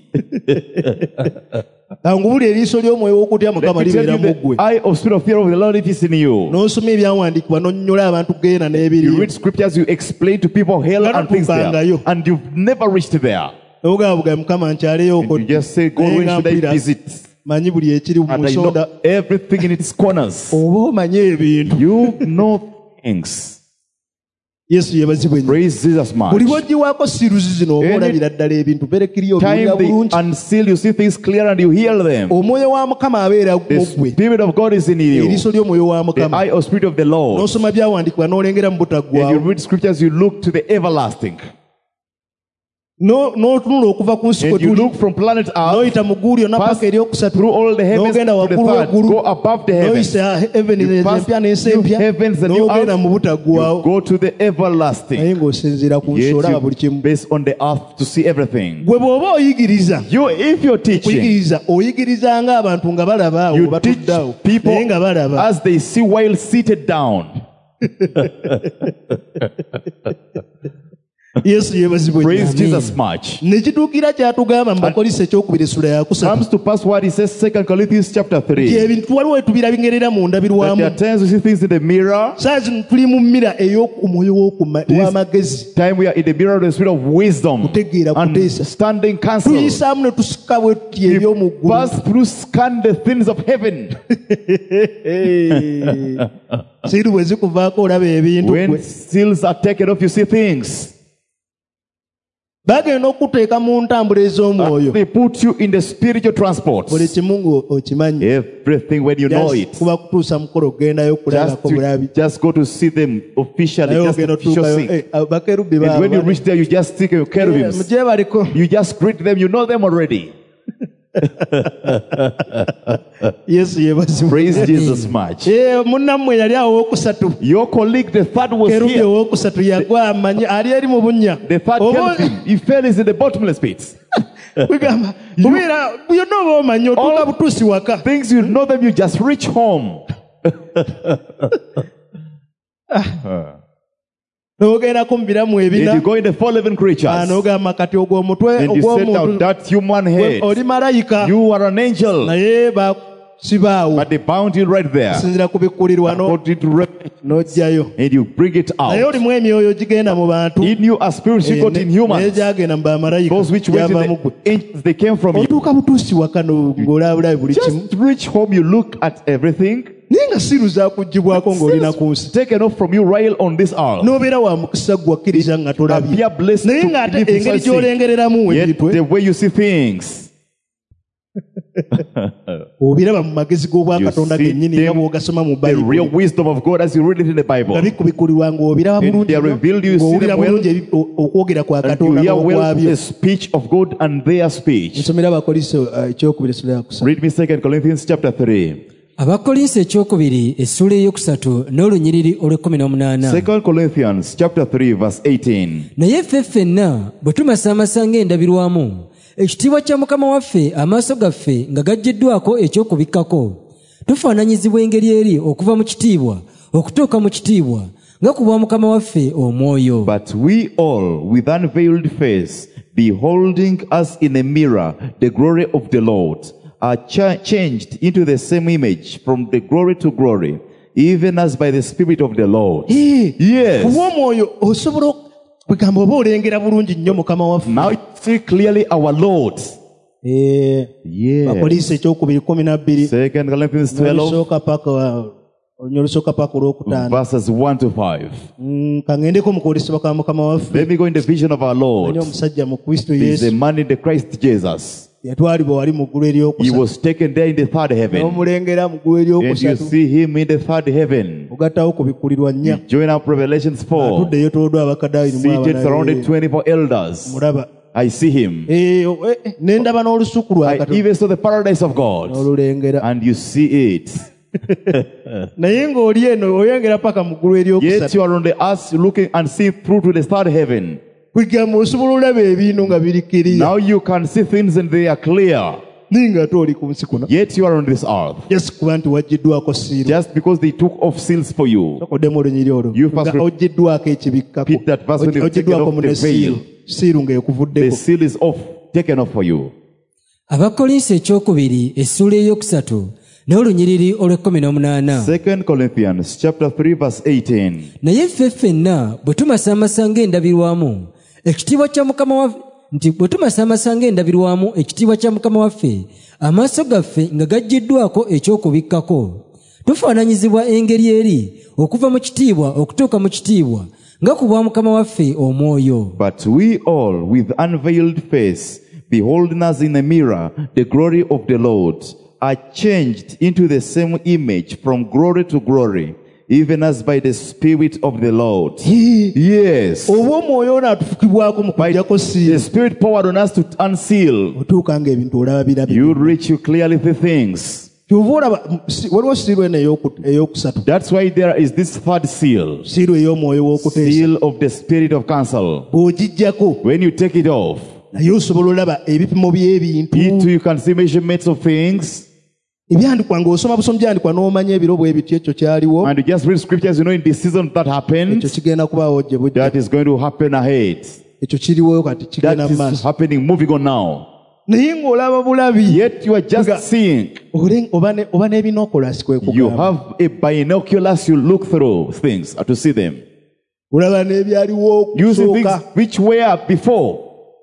kangubula eriiso ly'omwoyo w'okutya Let mukama me tell libeera you, mu the ggwe eye of spirit of fear of the Lord, it is in you. n'osoma ebyawandiikibwa n'onnyola abantu geena You n'ebiriyo read scriptures, you explain to people hell and things there. Gatutuukangayo. And you've never reached there. n'ogabuga mukama nkyaleyo And you okodde just say, God, Naye when nga should I mpulira, visit? manyi buli ekiri mu And I nsonda know everything in its corners. oba omanye ebintu You know things. yesu yebazibwe nnyo Praise Jesus much. buli bw'oggiwaako siruzi zino oba Any olabira ddala ebintu berekiriyo Time obiwulira they bulungi unseal, you see things clear and you hear them. omwoyo wa mukama abeera The mu ggwe Spirit of God is in you. eriiso ly'omwoyo wa The mukama eye of Spirit of the Lord. n'osoma byawandikibwa n'olengera mu And you butaggwaawo read scriptures, you look to the everlasting. n'otunula okuva ku nsi kwe and you tuli look from planet Earth, n'oyita mu ggulu lyonna pass paka eryokusatu through all the heavens n'ogenda to the waggulu third, waggulu go above the heavens, n'oyisa heaveni You pass empya n'ensi new empya heavens and new n'ogenda earth, mu butaggwaawo you go to the everlasting. naye ng'osinziira ku nsi Yet olaba buli you kimu based on the earth to see everything. gwe bw'oba oyigiriza If you're teaching, kuyigiriza oyigiriza ng'abantu nga balaba awo you teach batudde awo people naye nga balaba as they see while seated down. yesu yeebazibwe Praise nnyo. Jesus much. ne kituukira kyatugamba mu bakolisa ekyokubiri essula yakusatu Comes to pass what he says, 2 Corinthians chapter nti 3. ebintu waliwo etubirabingerera mu That ndabirwamu there are times we see things in the mirror. saa zino tuli mu mmira ey'omwoyo w'amagezi Time we are in the mirror of the spirit of wisdom. kutegeera kuteesa Understanding counsel. tuyisaamu ne tusika bwe tuti eby'omu ggulu Pass through, scan the things of heaven. siiru bwe zikuvaako olaba ebintu When gwe seals are taken off, you see things. bagenda okuteeka mu ntambula ez'omwoyo They put you in the spiritual transports. buli kimu ng'okimanyi Everything when you know it. kuba kutuusa mukolo ogendayo okulabako bulabi Just go to see them officially. naye Just ogenda official otuukayo thing. bakerubi And when you reach there, you just stick your cherubims. mugye baliko You just greet them. You know them already. yesu yeebazibwe Praise Jesus much. munnammwe yali awo owokusatu Your colleague, the third was kerubi here. owokusatu yagwa amanyi ali eri mu bunnya The third Oba- cherubim, he fell in the bottomless pits. bigamba kubeera byonna oba omanyi otuuka All- butuusi waka Things you know them, you just reach home. n'ogendako mu biramu And ebina you go in the four living creatures. n'ogamba kati ogw'omutwe And you set out ogw'omuntu that human head. oli malayika You are an angel. naye basibaawo But they bound you right there. sinzira ku bikkulirwa According to Revelation. n'ojjayo And you bring it naye out. olimu emyoyo gigenda mu bantu In you are spirits you got in naye humans. gyagenda mu bamalayika Those which went in gyavaamu gwe the angels, they came from you. otuuka butuusi waka ng'olabulabi buli kimu Just reach home, you look at everything. naye nga siiru zakuggibwako ng'olina ku nsi Taken off from you while on this earth. n'obeera wa mukisa gwakkiriza nga tolabye Appear blessed naye to ng'ate live engeri inside sin. gy'olengereramu Yet ebitwe the way you see things, obiraba mu magezi g'obwakatonda You see gennyini nga them, bw'ogasoma mu the real bayibuli wisdom of God as you read it in the nga Bible. bikubikkulirwa ng'obiraba And bulungi they are revealed, you see ng'owulira them well. bulungi okwogera kwa And you katonda hear well n'okwabyo the speech of God and their speech. nsomera abakoliso ekyokubiri essula yakusatu Read me 2 Corinthians chapter 3. abakolinso ekyokubiri essula eyokusatu n'olunyiriri olw'ekkumi n'omunaana 2 Corinthians chapter 3 verse 18. naye ffe ffenna bwe tumasaamasa ng'endabirwamu ekitiibwa kya mukama waffe amaaso gaffe nga gaggiddwako ekyokubikkako tufaananyizibwa engeri eri okuva mu kitiibwa okutuuka mu kitiibwa nga ku bwa mukama waffe omwoyo But we all, with unveiled face, beholding as in a mirror the glory of the Lord, are changed into the same image from the glory to glory, even as by the Spirit of the Lord. Yes. kuba omwoyo osobola kwegamba oba olengera bulungi nnyo mukama waffe Now you see clearly our Lord. Yes. bapoliisi ekyokubiri 12 2 Corinthians 12 olusooka paka olusooka paka olwokutaano verses 1 to 5. kaŋŋendeko mu kwolesebwa kwa mukama waffe Let me go in the vision of our Lord. ani omusajja mu kristo There is a yesu man in the Christ Jesus. yatwalibwa wali mu ggulu He eryokusatu was taken there in the third heaven. n'omulengera mu ggulu And you eryokusatu see him in the third heaven. ogattawo ku bikkulirwa nnya Join up Revelations 4. atudde yetooloddwa abakadaayo Seated, surrounded 24 elders. mulaba I see him. ne ndaba n'olusuku lwa I Katonda even saw the paradise of God. n'olulengera And you see it. naye ng'oli eno oyengera paka mu ggulu Yet eryokusatu you are on the earth looking and see through to the third heaven. kwegamba osobola olaba ebintu nga biri kiriya Now you can see things and they are clear. naye nga ate oli ku nsi kuno Yet you are on this earth. just kuba nti waggiddwako siiru Just because they took off seals for you. okoddemu olunyiri olwo You first nga oggiddwako ekibikkako repeat that verse when you've taken oggiddwako off mu the ne siiru veil. siiru The ng'ekuvuddeko seal is off, taken off for you. abakolinso ekyokubiri essula eyokusatu n'olunyiriri olw'ekkumi n'omunaana 2 Corinthians chapter 3 verse 18. naye ffe ffenna bwe tumasaamasa ng'endabirwamu ekitiibwa kya mukama waffe nti bwe tumasaamasa ng'endabirwamu ekitiibwa kya mukama waffe amaaso gaffe nga gaggiddwako ekyokubikkako tufaananyizibwa engeri eri okuva mu kitiibwa okutuuka mu kitiibwa nga ku bwa mukama waffe omwoyo But we all, with unveiled face, beholding as in a mirror the glory of the Lord, are changed into the same image from glory to glory, even as by the Spirit of the Lord. Hii. Yes. oba omwoyo ono atufukibwako mu By kujjako the siiro Spirit poured on us to unseal. otuuka ng'ebintu olaba birabi You reach you clearly the things. kyova olaba waliwo siiro eno ey'okusatu That's why there is this third seal. siiro ey'omwoyo w'okuteesa Seal of the Spirit of counsel. bw'ogijjako When you take it off, naye osobola olaba ebipimo by'ebintu it too you can see measurements of things. ebyandikwa ng'osoma busomi byandikwa n'omanya ebiro bwe biti ekyo kyaliwo And you just read scriptures, you know in this season that ekyo happened. kigenda kubaawo gye bujja That is going to happen ahead. ekyo kiriwo kati kigenda That mu is maaso happening, moving on now. naye ng'olaba bulabi Yet you are just seeing. oba n'ebinokulasi kwe You kugamba have a binoculars you look through things to see them. olaba n'ebyaliwo You see things okusooka which were before.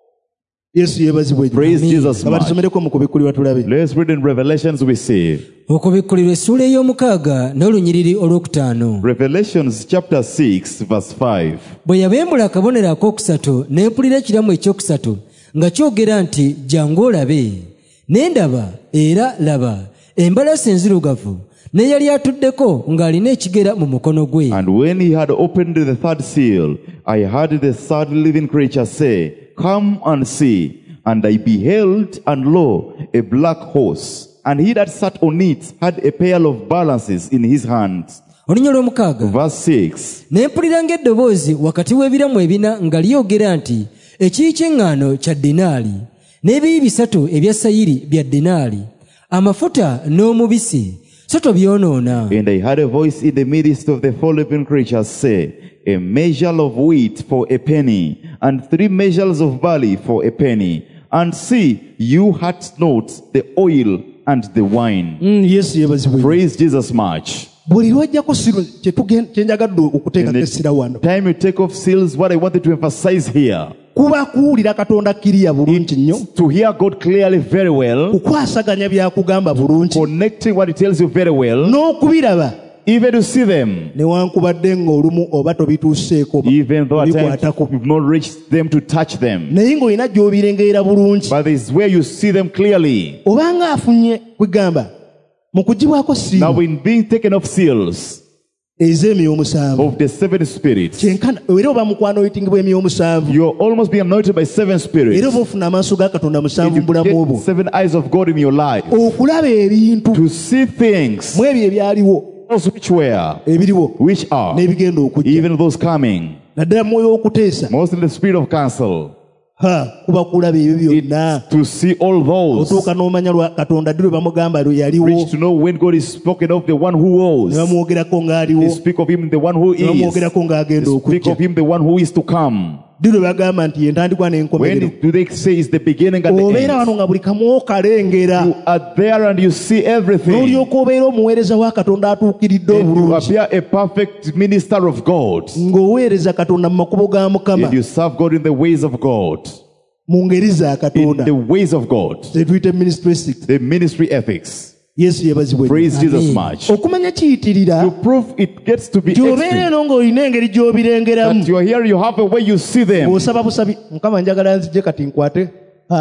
yesu yeebazibwe Praise Jesus nga much. batusomereko mu kubikkulirwa tulabe Let's read in Revelations we see. okubikkulirwa essuula ey'omukaaga n'olunyiriri olwokutaano. Revelations chapter 6 verse 5. bwe yabembula akabonero akookusatu ne mpulira ekiramu ekyokusatu nga kyogera nti jjangu olabe. Ne ndaba era laba embalasi enzirugavu n'eyali atuddeko ng'alina ekigera mu mukono gwe. And when he had opened the third seal, I heard the third living creature say, Come and see. And I beheld, and lo, a black horse. And he that sat on it had a pair of balances in his hands. Olunya olw'omukaaga. Verse 6. Ne mpulira ng'eddoboozi wakati w'ebiramu ebina nga lyogera nti ekiyi ky'eŋŋaano kya ddinaali n'ebiyi bisatu ebya sayiri bya ddinaali amafuta n'omubisi so tobyonoona. And I heard a voice in the midst of the four living creatures say, A measure of wheat for a penny, and 3 measures of barley for a penny. And see, you had not the oil and the wine. yesu yeebazibwe Praise Jesus much. buli lwajjako siro kyenjagadde okuteekako essira wano Time you take off seals, what I wanted to emphasize here, kuba kuwulira katonda kiriya bulungi nnyo to hear God clearly very well, kukwasaganya byakugamba bulungi connecting what He tells you very well, n'okubiraba even to see them, newankubadde ng'olumu oba tobituuseeko even though at times bikwatako you've not reached them to touch them. naye ng'olina gy'obirengerera bulungi But it's where you see them clearly. obanga afunye kwegamba mu kugibwako Now siimu in being taken off seals ez'emyoyo omusanvu of the 7 spirits, kyenkana era oba mukwano oyitingibwa emyoyo omusanvu you're almost being anointed by 7 spirits. era oba ofuna amaaso ga katonda musanvu You mu bulamu obwo get 7 eyes of God in your life okulaba ebintu to see things, mu ebyo ebyaliwo those which were, ebiriwo which are, n'ebigenda okujja even those coming. naddala mu mwoyo w'okuteesa Most in the spirit of counsel, kuba kulaba ebyo byonna to see all those, otuuka n'omanya lwa katonda ddi lwe bamugamba lwe yaliwo reach to know when God is spoken of, the one who ne was. bamwogerako They ng'aliwo speak of him, the one who ne is. bamwogerako ng'agenda They speak okujja of him, the one who is to come. ddi lwe bagamba nti yentandikwa n'enkomerero When do they say is the beginning and the obeera end? wano nga buli kamu okalengera You are there and you see everything. n'olyoka obeera omuweereza wa katonda atuukiridde And you obulungi appear a perfect minister of God. ng'oweereza katonda mu makubo ga mukama And you serve God in the ways of God. mu ngeri za In katonda the ways of God. zetuyite ministry ethics. The ministry ethics. yesu yeebazibwe Praise Amen. Jesus much. okumanya kiyitirira To prove it gets to be gy'obeera extreme. eno ng'olina engeri gy'obirengeramu That you are here, you have a way you see them. osaba busabi mukama njagala nzije kati nkwate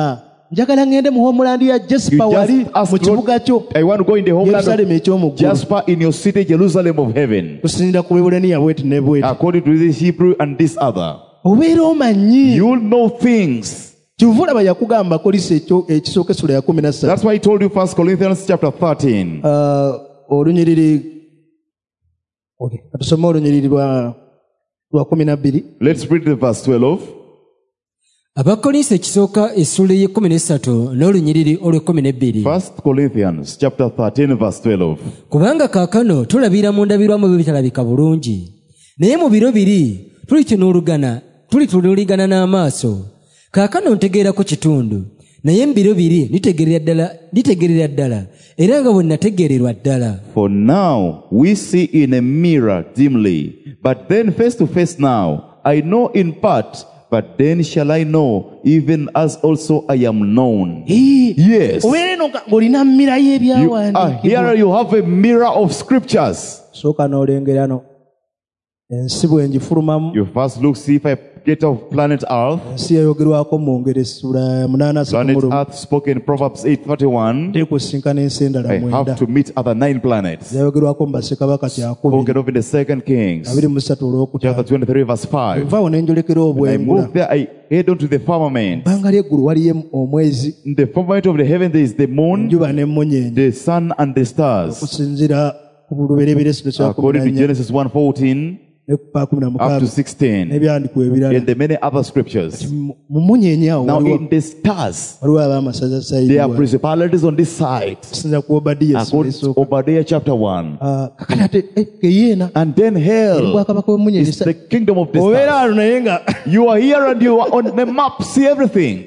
njagala ngende mu homeland ya You Jasper wali just ask mu kibuga kyo God, I want to go in the homeland Yerusalemu of ekyomuggulu Jasper in your city, Jerusalem of heaven. kusinzira ku bwebulaniya bweti ne bweti According to this Hebrew and this other. obeera omanyi You'll know things. kyuva olaba yakugamba kolisa ekisooka essula ya 13 That's why I told you 1 Corinthians chapter 13. olunyiriri katusome olunyiriri lwa 12 Let's read the verse 12. abakolinso ekisooka essula y'e13 n'olunyiriri olw'e12. 1 Corinthians chapter 13 verse 12. kubanga kaakano tulabira mu ndabirwamu bitalabika bulungi naye mu biro biri tulitunuuligana n'amaaso. kaakano ntegeerako kitundu naye mu biro biri litegeerera ddala era nga bwe nategeererwa ddala. For now we see in a mirror dimly, but then face to face now. I know in part, but then shall I know, even as also I am known. Yes. obeera eno ng'olina mmira You are y'ebyawandiikibwa here, you have a mirror of scriptures. sooka n'olengerano ensi bwe ngifulumamu You first look, see if I get of planet Earth. ensi yayogerwako mu ngero essula ya Planet 8 Earth spoke in Proverbs 8:31. teekusinkana ensi endala I have 9 to meet other 9 planets. yayogerwako mu bassekabaka kyakubiri Spoken of in the 2 Kings, 23 olwokutaano chapter 23, verse 5. nvaawo ne njolekera I obwengula moved there, I head onto the firmament. ebbanga ly'eggulu waliyo omwezi In the firmament of the heaven there is the moon, enjuba n'emmunyeenye the sun, and the stars. okusinziira ku lubereberye essula kya According to 14 Genesis 1:14 ne ku pa up to 16 16, n'ebyandiko ebirala and the many other scriptures. mu munyenye awo Now waliwo in the stars, ab'amasaza there are sayidi principalities on this side. kusinza ku Obadiya According to esooka Obadiah chapter 1. kakati ate keyeena And then hell obwakabaka bw'emmunyenye is the kingdom of the obeera stars. ano naye nga You are here and you are on the map, see everything.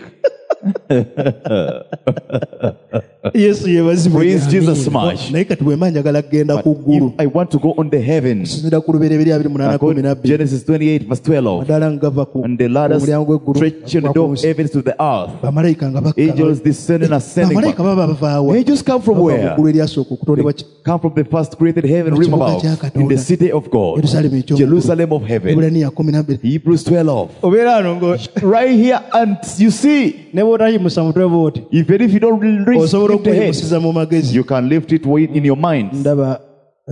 yesu yebazibwe Praise Jesus much. naye kati bwe mba njagala kugenda ku ggulu If I want to go on the heavens, kusinziira ku lubereberye 28:12 according to Genesis 28 verse 12, madala nga gava ku and the ladders omulyango gw'eggulu stretching the door of heavens to the earth, bamalayika nga angels descending and ascending bamalayika back. baba bavaawa Angels come from bava mu where? ggulu eryasooka okutondebwa Come from the first created heaven, rim above, in the city of God, Jerusalem eky'omu ggulu. Jerusalem of heaven. Ebulaniya 12 Hebrews 12. obeera ano ngo Right here, and you see, ne bw'otayimusa mutwe bw'oti even if you don't reach osobola lift the head, okweyimusiza mu magezi you can lift it in your mind. ndaba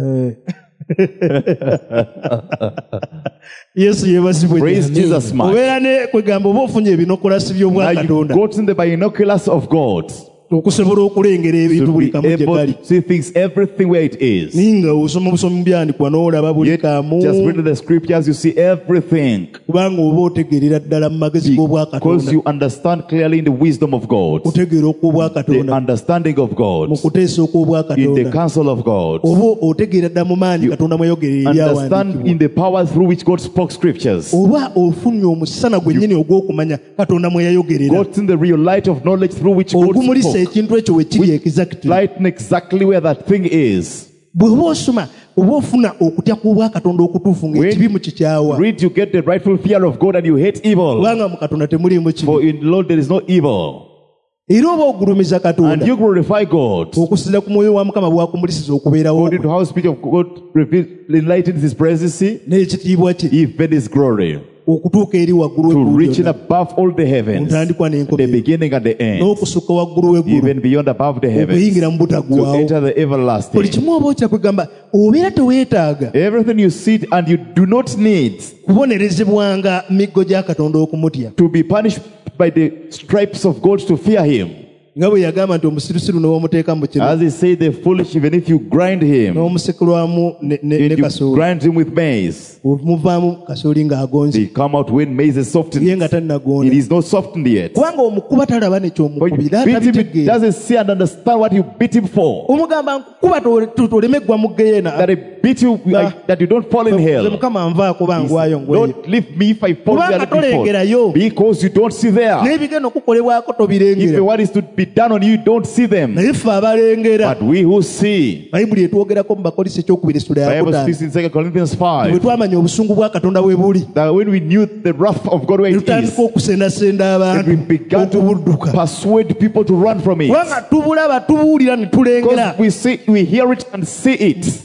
yesu yebazibwe Praise Jesus much. obeera ne kwegamba oba ofunye ebinokolasi Now you've by'obwakatonda gotten the binoculars of God okusobola okulengera ebintu to buli be kamu gye able gali to see things, everything where it is. naye nga osoma obusomi byandikwa n'olaba buli Yet, kamu just reading the scriptures, you see everything. kubanga oba otegeerera ddala mu magezi Because g'obwakatonda you understand clearly in the wisdom of God, otegeera the okw'obwakatonda understanding of God, mu kuteesa in the okw'obwakatonda counsel of God, oba otegeera ddala mu maanyi katonda mweyogerera understand eryawandiikibwa in the power through which God spoke scriptures, oba ofunye omusana gwennyini ogw'okumanya katonda mwe yayogerera gotten the real light of knowledge through which God ogumulisa spoke, ekintu ekyo we kiri exactly lighting exactly where that thing is. bw'oba osoma oba ofuna okutya kw'obwakatonda okutuufu ng'ekibi kikyawa Read, you get the rightful fear of God and you hate evil. kubanga mu katonda temuliimu For kibi in the Lord there is no evil. era oba ogulumiza And katonda you glorify God. okusinziira ku mwoyo wa mukama bwakumulisiza okubeerawo According to how the Spirit of God enlightens His presence, n'ekitiibwa kye even His glory, okutuuka eri waggulu to w'eggulu reaching lyonna, above all the heavens, ntandikwa the n'enkobe beginning and the end, n'okusukka waggulu w'eggulu even beyond above the heavens, okuyingira mu to butaggwaawo enter the buli everlasting. kimu oba okira kwegamba obeera teweetaaga Everything you see and you do not need kubonerezebwanga miggo gya katonda okumutya to be punished by the stripes of God to fear Him. nga bwe yagamba nti omusirusiru n'omuteeka mu kiro As He said, the foolish, even if you grind him, n'omusekulwamu ne if you kasooli grind him with maize, muvaamu kasooli ng'agonze they come out when maize is ye softened. nga It tannagonda is not softened yet. kubanga omukuba talaba When you nekyomukubira beat him, he atabitegeera doesn't see and understand what you beat him for. omugamba nkuba toleme ggwa mu geyeena That I beat you, that you don't fall in Nze hell. mukama nvaako bangwayo ngweyo Don't leave me if I fall Kubanga there before. tolengerayo. Because you don't see there. n'ebigenda okukolebwako If the tobirengera what is to be done on you, you don't see them. naye ffe abalengera But we who see, bayibuli etwogerako mu bakolisi ekyokubiri essula ya Bible kutaano speaks in 2 Corinthians bwe 5, twamanya obusungu bwa katonda bwe buli that when we knew the wrath of God where ne it tutandika is, okusendasenda and abantu we began to okubudduka persuade people to run from it. kubanga tubulaba tubuwulira ne tulengera Because we see, we hear it and see it.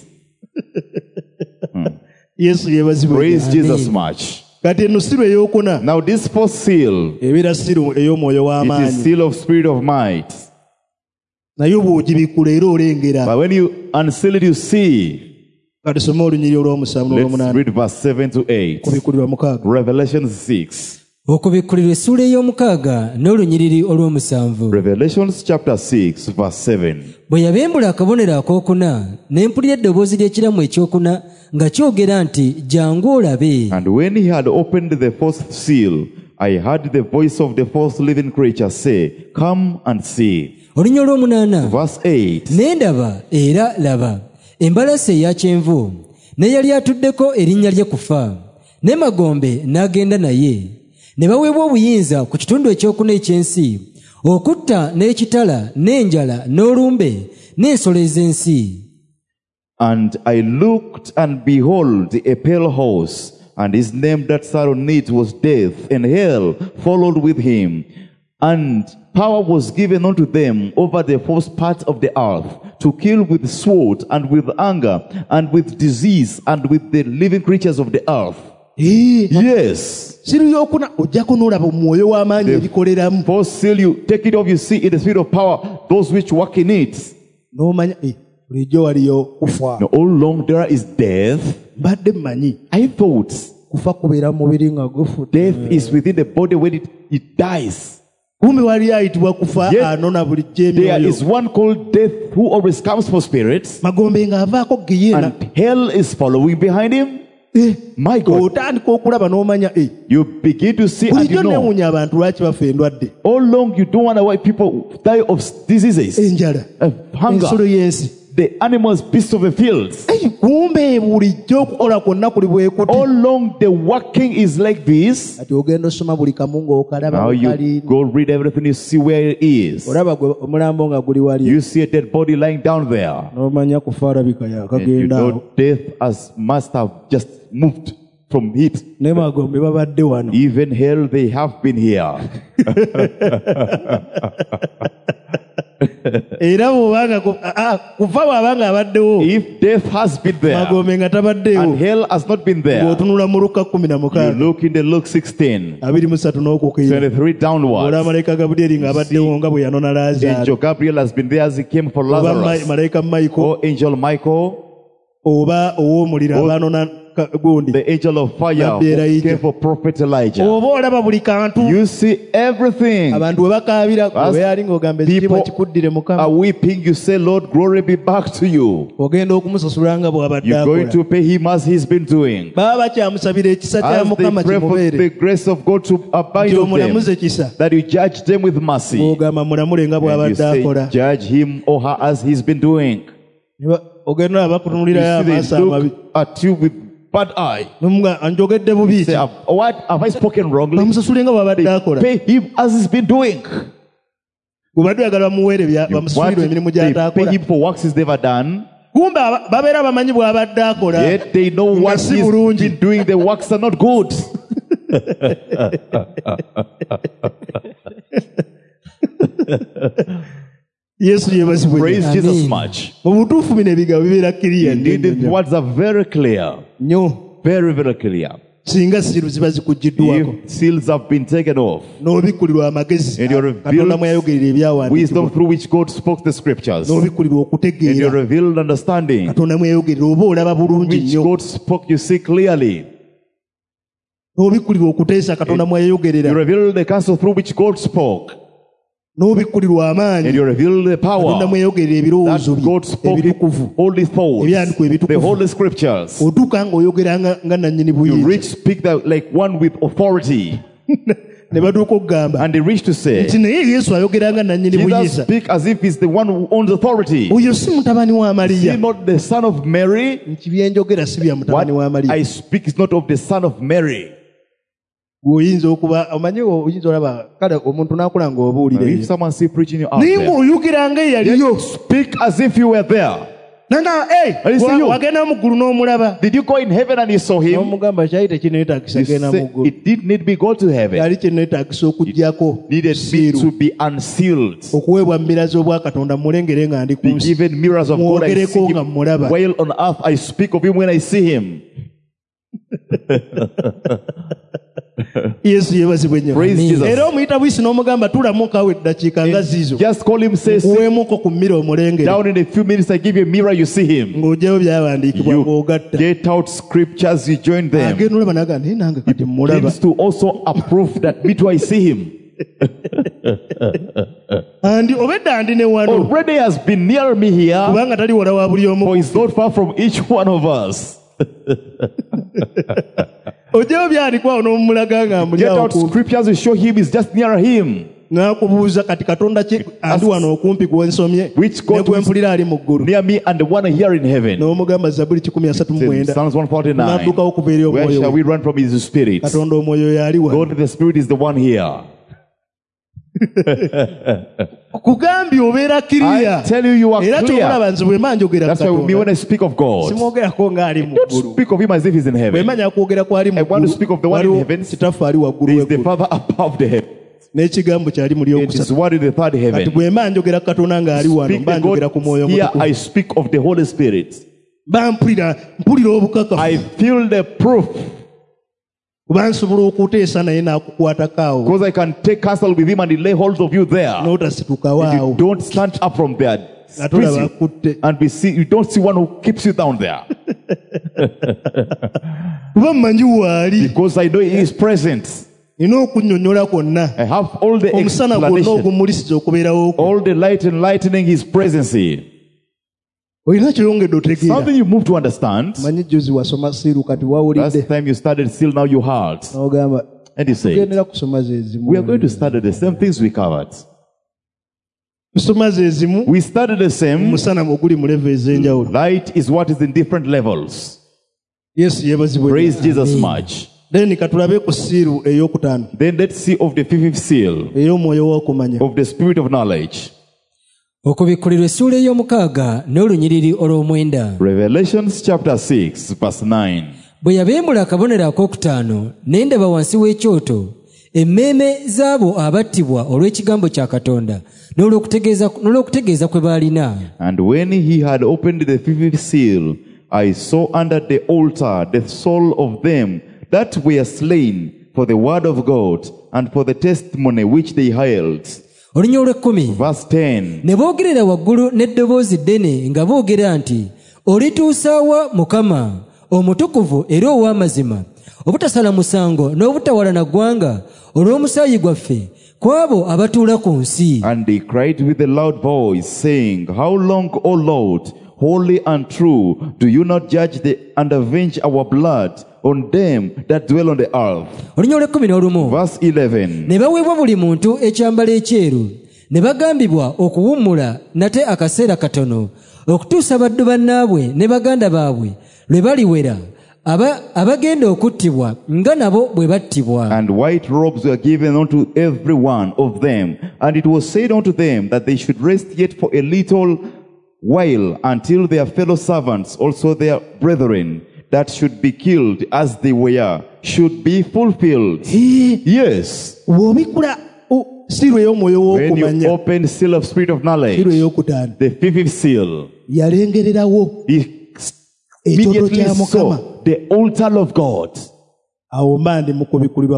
yesu yebazibwe Praise Jesus much. kati eno siru eyokuna Now this fourth seal, ebeera siru ey'omwoyo it is w'amaanyi seal of spirit of might. naye bw'ogibikula era olengera But when you unseal it, you see. katusome olunyiri olw'omusanvu Let's n'olw'omunaana read verse 7 to 8. kubikulirwa mukaaga Revelation 6. okubikkulirwa essula ey'omukaaga n'olunyiriri olw'omusanvu Revelations chapter 6, verse 7. bwe yabembula akabonero akookuna ne mpulira eddoboozi ly'ekiramu ekyokuna nga kyogera nti jjangu olabe. And when he had opened the fourth seal, I heard the voice of the fourth living creature say, Come and see. olunya olw'omunaana Verse 8. ne ndaba era laba embalasi eya kyenvu ne yali atuddeko erinnya lye kufa ne magombe n'agenda naye ne baweebwa obuyinza ku kitundu ekyokuna eky'ensi okutta n'ekitala n'enjala n'olumbe n'ensolo ez'ensi. And I looked, and behold, a pale horse, and his name that sat on it was Death, and hell followed with him. And power was given unto them over the first part of the earth, to kill with sword, and with anger, and with disease, and with the living creatures of the earth. Yes. siru yokuna ojjako n'olaba omwoyo w'amaanyi ebikoleramu Fourth seal, you take it off, you see in the spirit of power those which work in it. n'omanya bulijjo waliyo kufa. Now, all along there is death. Mbadde mmanyi I thought kufa kubeera mu mubiri nga gufudde. death is within the body when it dies. kumbe wali ayitibwa kufa Yet, anona bulijjo There emyoyo. is one called death who always comes for spirits, magombe ng'avaako geyeena. and hell is following behind him. My God, otandika okulaba n'omanya you begin to see and bulijjo you know. neewuunya abantu lwaki bafa endwadde All along you don't wonder why people die of diseases, enjala hunger, ensolo y'ensi. the animals, beasts of the fields. kumbe bulijjo okukola kwonna kuli bwekuti. All along the working is like this. kati ogenda osoma buli kamu ng'okalaba Now you wekali. go read everything, you see where it is. olaba gwe omulambo nga guli wali You see a dead body lying down there. n'omanya kufa alabika And you yakagenda awo. know death must have just moved from it. ne magombe babadde wano. Even hell, they have been here. era bw'obanga kufa bw'abanga abaddewo If death has been there magombe nga and tabaddewo hell has not been there, ng'otunula mu Luka you 16 look in the Luke 16, 23 n'okukira 23 downwards. olwa malayika Gabudyeri ng'abaddewo nga bwe yanona Laazaalo Angel Gabriel has been there as he came for oba Lazarus. malayika Michael Or Angel Michael, oba ow'omuliro abanona gundi the angel of fire Nabbi who Elijah. came for prophet Elijah. oba olaba buli kantu You see everything. abantu bwe bakaabira As oba yali ng'ogamba ekitiibwa kikuddire Are Mukama weeping, you say, Lord, glory be back to you. ogenda okumusasula nga bw'abadde You're going akola to pay him as he's been doing. baba bakyamusabira ekisa kya As they Mukama pray for kimubeere the grace of God to abide nti on them, omulamuze kisa that you judge them with mercy. ogamba mulamule nga And you bw'abadde say, akola judge him or her as he's been doing. ogenda olaba bakutunulirayo You amaaso see, they amabi look at you with bad eye. nomuga njogedde bubi Say, what have I spoken wrongly? bamusasule nga bw'abadde akola Pay him as he's been doing. bwebadde oyagala bamuweere bamusulire emirimu They pay gy'ataakola him for works he's never done. kumbe babeera bamanyi bw'abadde akola Yet they know nga what si he's bulungi been doing. The works are not good. yesu yebazibwe Praise Amen. Jesus much. mu butuufu bino ebigambo bibeera kiriya Indeed, the words are very clear. nnyo Very, very clear. singa siru ziba zikugiddwako If seals have been taken off, n'obikkulirwa amagezi And you're katonda mwe yayogerera ebyawandiikibwa wisdom through which God spoke the scriptures, and n'obikkulirwa your okutegeera revealed understanding, katonda mwe yayogerera oba olaba bulungi which nnyo God spoke, you see clearly. n'obikkulirwa okuteesa katonda mwe You yayogerera revealed the counsel through which God spoke, n'obikkulirwa and amaanyi you revealed the katonda power mwe yayogerera ebirowoozo that God spoke, ebitukuvu holy thoughts, Ebyandiikwa the ebitukuvu. holy scriptures. otuuka ng'oyogera nga nannyini You buyinza reach, speak that like one with authority, ne batuuka okugamba and they reach to say, nti naye yesu ayogera nga nannyini Jesus buyinza speak as if he's the one who owns authority. oyo si mutabani wa Is maliya he not the son of Mary? nti byenjogera si bya What mutabani wa maliya I speak is not of the son of Mary. gweoyinza okuba omanyi oyinza olaba kale omuntu n'akula ng'obuulire If someone see preaching you out naye there, ng'oyogera nga eyaliyo speak as if you were there. nanga I see you. wagenda mu ggulu n'omulaba Did you go in heaven and you saw him? n'omugamba kyali tekineetagisa You genda mu say, ggulu it did need me go to heaven. kyali kineetagisa okugyako Needed me siiru to be unsealed. okuweebwa mirazi obwakatonda mulengere nga ndi ku Be nsi given mirrors of God. I mwogereko see nga him. mulaba While on earth I speak of him when I see him. yesu yebazibwe nnyo Praise Amen. Jesus. era omuyita bwisi n'omugamba tulamukawo eddakiika nga ziizo Just call him, say, sit kuweemuko ku mmira omulengere down in a few minutes. I give you a mirror, you see him. ng'ogyayo byawandiikibwa You ng'ogatta get out scriptures, you join them. agenda olaba naga naye nange kati mulaba Begins to also approve that me too I see him. andi obedda andi ne wano Already has been near me here, kubanga tali wala wa buli omu for he's not far from each one of us. ojjayo byandikwawo n'omulaga nga Get amulyawo out scriptures to show him is just near him. n'akubuuza kati katonda ki andi wano okumpi gwensomye Which God ne gwempulira ali mu ggulu Near me and the one here in heaven. n'omugamba zabbuli 139 Psalms 149. n'addukawo okuva eri Where omwoyo shall we. we run from his spirit? katonda omwoyo yali wa God the Spirit is the one here. kugambye obeera I kiriya tell you, you are era clear. kyolaba nze bwe mba njogera That's why me when katonda I speak of God, simwogerako ng'ali mu don't ggulu speak of him as if he's in bwe heaven. manya kwogera kwali mu I want to speak of the one in waliwo heaven. kitaffe ali waggulu There is the w'eggulu Father above the heaven. n'ekigambo kyali mu It is lyokusatu one in the third kati heaven. bwe mba njogera ku katonda ng'ali wano Speak mba the njogera ku mwoyo God. Here omutukuvu I speak of the Holy Spirit. mba mpulira obukakafu I feel the proof. kuba nsobola okuteesa naye n'akukwatako Because I can take counsel with him and he lay hold of you there. n'otasitukawo And you awo don't stand up from there. nga Squeeze tolaba you. akutte. And you don't see one who keeps you down there. kuba mmanyi waali Because I know he is present. nina okunnyonnyola kwonna I have all the omusana gwonna explanation, ogumulisiza okubeerawo kwo. all the light enlightening his presence here. olina kyeyongedde otegeera Something you move to understand. manyi juzi wasoma siiru kati wawulidde Last time you started, still now you heard. n'ogamba And he said, tugendera kusoma ze zimu we are going to study the same things we covered. tusoma ze zimu We studied the same. omusana oguli mu levo ez'enjawulo. Light is what is in different levels. yesu yeebazibwe. Praise Jesus much. then katulabe ku siiru ey'okutaano Then let's see of the fifth seal ey'omwoyo w'okumanya. of the spirit of knowledge. okubikkulirwa essuula ey'omukaaga n'olunyiriri olw'omwenda. Revelations chapter 6 verse 9. bwe yabeemula akabonero akookutaano ne ndaba wansi w'ekyoto emmeeme z'abo abattibwa olw'ekigambo kya katonda n'olw'okutegeeza kwe baalina. And when he had opened the fifth seal, I saw under the altar the soul of them that were slain for the word of God and for the testimony which they held. olunya olw'ekkumi. Verse 10. ne boogerera waggulu n'eddoboozi ddene nga boogera nti olituusaawa mukama omutukuvu era ow'amazima obutasala musango n'obutawalana ggwanga olw'omusaayi gwaffe ku abo abatuula ku nsi. And they cried with a loud voice, saying, How long, O Lord, holy and true, do you not judge and avenge our blood on them that dwell on the earth? olunya olw'ekkumi n'olumu. Verse 11. ne baweebwa buli muntu ekyambalo ekyeru ne bagambibwa okuwummula nate akaseera katono okutuusa baddu bannaabwe ne baganda baabwe lwe baliwera abagenda okuttibwa nga nabo bwe battibwa. And white robes were given unto every one of them, and it was said unto them that they should rest yet for a little while until their fellow servants, also their brethren, that should be killed as they were, should be fulfilled. Yes. bw'obikkula siiru ey'omwoyo When you w'okumanya open seal of spirit of knowledge, siiru ey'okutaano the fifth seal, yalengererawo he ekyoto immediately kya mukama. saw the altar of God. awo mba ndi mu kubikkulirwa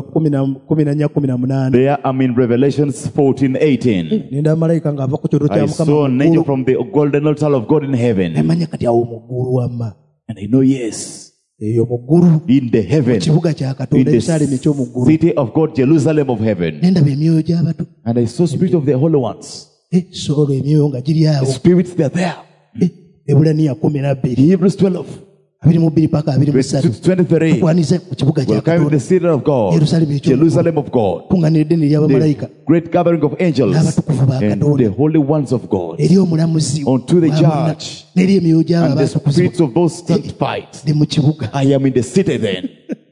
14:18 There I'm in Revelations 14:18. nenda malayika ng'ava ku kyoto kya I mukama saw an angel muggulu. from the golden altar of God in heaven. nemanya kati awo muggulu wamma And I know, yes, eyo muggulu in the heaven, kibuga kya in katonda the ekisaalemi ekyomuggulu. city of God, Jerusalem of heaven. nendaba emyoyo gy'abato And I saw spirit of the holy ones. so olwo emyoyo nga giri The awo. spirits, they're there. ebulaniya 12 Hebrews 12, 22 paka 23 23. tukwanize ku kibuga kya Welcome to the katonda city of God, Jerusalem Jerusalem of God. kuŋŋaanira eddene ly'abamalayika The great gathering of angels n'abatukuvu ba and katonda the holy ones of God. eri omulamuzi Unto the wa bonna, judge n'eri emyoyo gy'abo And the abaatukuzibwa spirits of those sanctified. ndi mu kibuga. I am in the city then.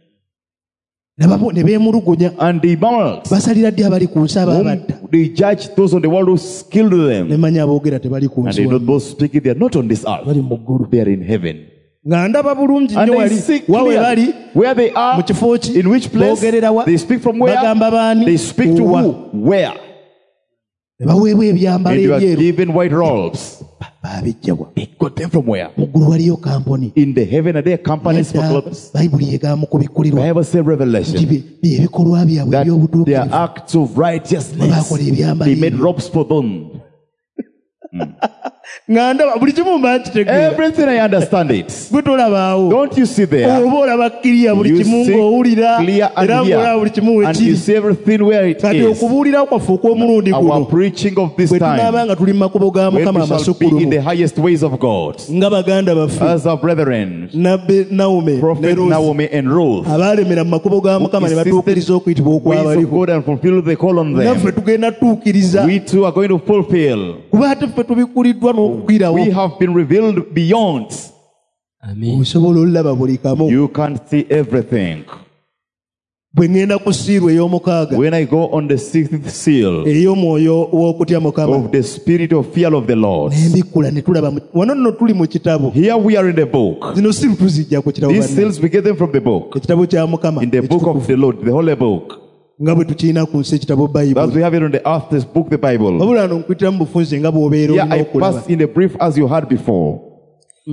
ne beemulugunya And they murmured. basalira ddi abali ku nsi abaabadda. They judge those on the world who killed them. ne manya aboogera tebali ku And nsi they know wano, those speaking, they are not on this earth. bali mu ggulu. They are in heaven. nga ndaba bulungi And nnyo they wali see wawe bali clearly where they mu are, kifo ki, in which place, boogerera wa, they speak from where, bagamba baani, they speak to wa. who, where. ne baweebwa ebyambalo And you are ebyeru given white robes. baabijjawa. They got them from where? mu ggulu waliyo kamponi. In the heaven, are there companies for Nedda, clothes? bayibuli egaa mu kubikkulirwa Bible says nti Revelation byebikolwa byabwe that their eby'obutuukirivu acts of righteousness, baakola ebyambalo they made ebyo. robes for them. nga ndaba buli kimu mba nkitegeera. Everything I understand it. gwe tolabaawo Don't you see there? oba olaba kiriya buli You kimu see ng'owulira clear and era ng'olaba buli kimu here, and you wekiri. see everything where it kati is. okubuulira kwaffe okw'omulundi Our guno preaching of this bwe tunaaba time, nga tuli mu makubo ga when mukama we shall be in amasukulumu the highest ways of God, nga baganda baffe as our brethren, nabbe Nawomi ne Prophet Ruth Naomi and Ruth, abaalemera mu makubo ga mukama ne batuukiriza okuyitibwa ways of okwabaliko. God and fulfill the call on naffe them. tugenda tuukiriza We too are going to fulfill. kuba ate ffe tubikkuliddwa n'okukwirawo. We have been revealed beyond. Amen. osobola olulaba buli kamu. You can't see everything. bwe ŋŋenda ku siiru ey'omukaaga When I go on the sixth seal ey'omwoyo w'okutya mukama of the spirit of fear of the Lord, ne mbikkula ne tulaba wano nno tuli mu kitabo. here we are in the book. zino siiru tuzijja ku kitabo These banne. seals we get them from the book. ekitabo kya mukama In the book of the Lord, the holy book. nga bwe tukirina ku nsi ekitabo As bayibuli. we have it on the earth, this book, the Bible. wabula no nkuyitira mu bufunze nga bw'obeera Here olina I okulaba. pass in a brief as you had before.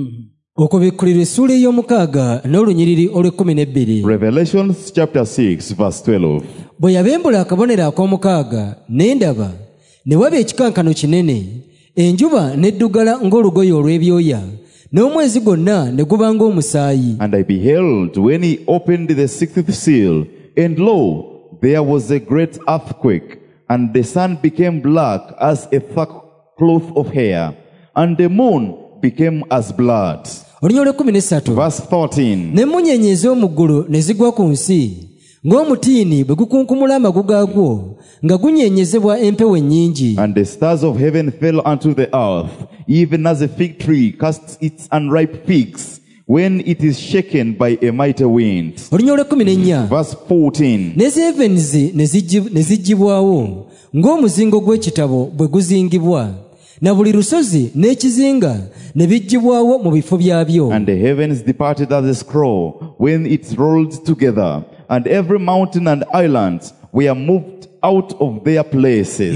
okubikkulirwa essuula ey'omukaaga n'olunyiriri olw'12. Revelation chapter 6 verse 12. bwe yabembula akabonero ak'omukaaga ne ndaba ne waba ekikankano kinene, enjuba n'eddugala ng'olugoye olw'ebyoya, n'omwezi gwonna ne guba ng'omusaayi. And I beheld when he opened the sixth seal, and lo, there was a great earthquake, and the sun became black as a sackcloth of hair, and the moon became as blood. Olunyiriri olw'13. Verse 13. n'emmunyeenye ez'omu ggulu ne zigwa ku nsi, ng'omutiini bwe gukunkumula amagu gaagwo nga gunyeenyezebwa empewo ennyingi. And the stars of heaven fell unto the earth, even as a fig tree casts its unripe figs when it is shaken by a mighty wind. Olunyiriri olw'14. Verse 14. n'ezeevenizi ne ziggibwawo ng'omuzingo gw'ekitabo bwe guzingibwa, na buli lusozi n'ekizinga ne biggibwawo mu bifo byabyo. And the heavens departed as a scroll when it rolled together, and every mountain and island were moved out of their places.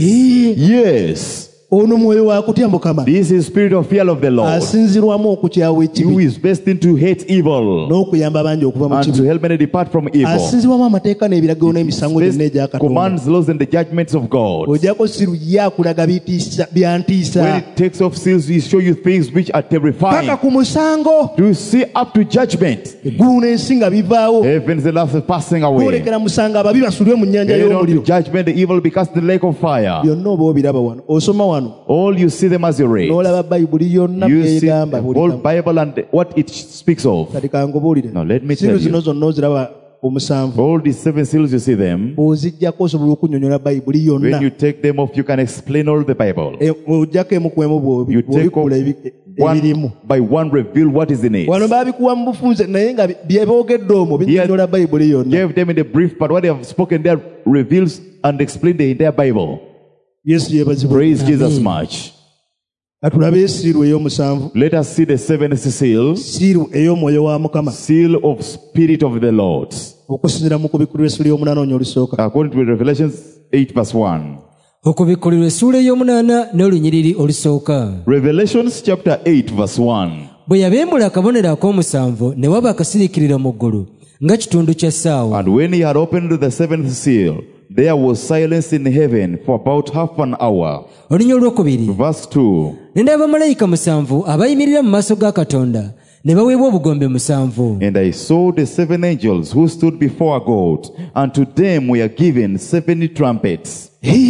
Yes. ono mwoyo wa kutya Mukama, This is spirit of fear of the Lord, asinzirwamu okutyawa who ekibi is destined to hate evil n'okuyamba abangi okuva mu and to kibi, help many depart from evil. asinzirwamu amateeka n'ebiragiro n'emisango gyonna egya Katonda. Commands, laws, and the judgments of God. Ojjako siru ye akulaga byantiisa When it takes off seals, we show you things which are paka terrifying. ku musango, To see up to judgment. eggulu n'ensi nga bivaawo, Heavens and earth are passing away. kwolekera musango ababi basulwe mu nnyanja Head on to y'omuliro. judgment, the evil becomes the lake of fire. Byonna oba obiraba wano, osoma wano All you see them as you read. n'olaba bayibuli yonna You see byegamba. the whole Bible and what it speaks of. Kati kangubuulire, Now let me siru tell zino you. zonna oziraba omusanvu, All these 7 seals, you see them. bw'oziggyako osobola okunnyonnyola bayibuli yonna. When you take them off, you can explain all the Bible. Ojjako emu ku emu You take bw'obikkula off ebirimu. one by one, reveal what is in it. Wano baabikuwa mu bufunze naye nga bye boogedde omwo binnyonnyola bayibuli yonna. Gave them in the brief, but what they have spoken there reveals and explains the entire Bible. Yesu yeebazibwe. Praise Jesus much. Katulabe esiiru ey'omusanvu, Let us see the 7th seal, siiru ey'omwoyo wa Mukama, seal of Spirit of the Lord. okusinziira mu kubikkulirwa essuula ey'omunaana olusooka. According to Revelation 8 verse 1. okubikkulirwa essuula ey'omunaana n'olunyiriri olusooka. Revelation chapter 8 verse 1. bwe yabembula akabonero ak'omusanvu ne waba akasiriikirira mu ggulu nga kitundu kya ssaawa. And when he had opened the 7th seal, there was silence in heaven for about half an hour. Olunyiriri olwokubiri. Verse 2. ne ndaba bamalayika 7 abayimirira mu maaso ga Katonda ne baweebwa obugombe 7. And I saw the 7 angels who stood before God, and to them were given 7 trumpets.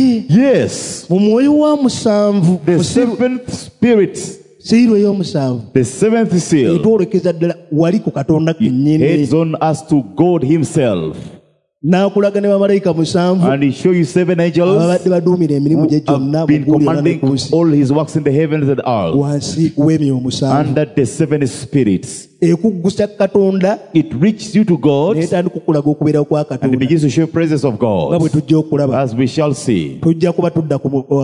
Yes, Mu mwoyo wa musanvu, the mu siiru 7th spirit, siiru ey'omusanvu the 7th seal, etwolekeza ddala wali ku Katonda kennyini, heads on us to God himself. n'akulaga ne bamalayika 7 And he show you 7 angels ababadde baduumira emirimu gye gyonna have mu been ggulu era ne commanding ku nsi, all his works in the heavens and earth. wansi w'emyoyo 7. Under the 7 spirits, Ekuggusa Katonda it reaches you to God, n'etandika okulaga okubeerawo kwa and it Katonda begins to show presence of nga bwe God, tujja okulaba. as we shall see. Tujja kuba tudda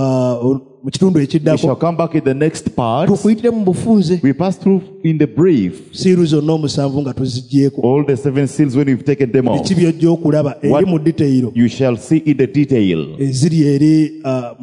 mu kitundu We shall ekiddako, come back in the next part. tukuyitire mu bufunze We pass through in the brief siiru zonna omusanvu nga tuziggyeko. all the 7 seals. When we've taken them off, Biki by'ojja okulaba eri What- mu diteyiro you shall see in the detail. eziri eri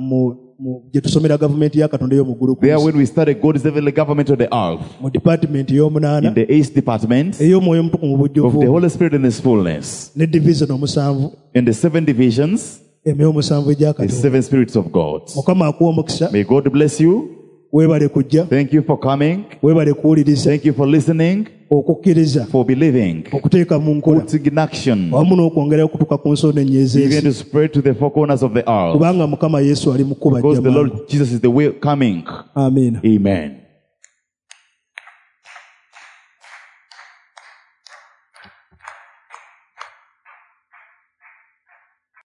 gye tusomera gavumenti ya Katonda ey'omu ggulu ku There, nsi, when we started, God is the government of the earth. mu department ey'omunaana In the 8th department ey'omwoyo omutukuvu mu of the bujjuvu Holy Spirit in His fullness. ne division 7 In the 7 divisions, emyoyo 7 egya the Katonda. 7 spirits of God. Mukama akuwa omukisa, May God bless you. weebale kujja, Thank you for coming. weebale kuwuliriza, Thank you for listening, okukkiriza, for believing, okuteeka mu nkola, putting in action, wamu n'okwongera okutuuka ku nsonda even ennyez'ensi, to spread to the four corners of the earth. kubanga Mukama Yesu ali mu kkuba Because the jja Lord mangu. Jesus is the way coming. Amiina. Amen.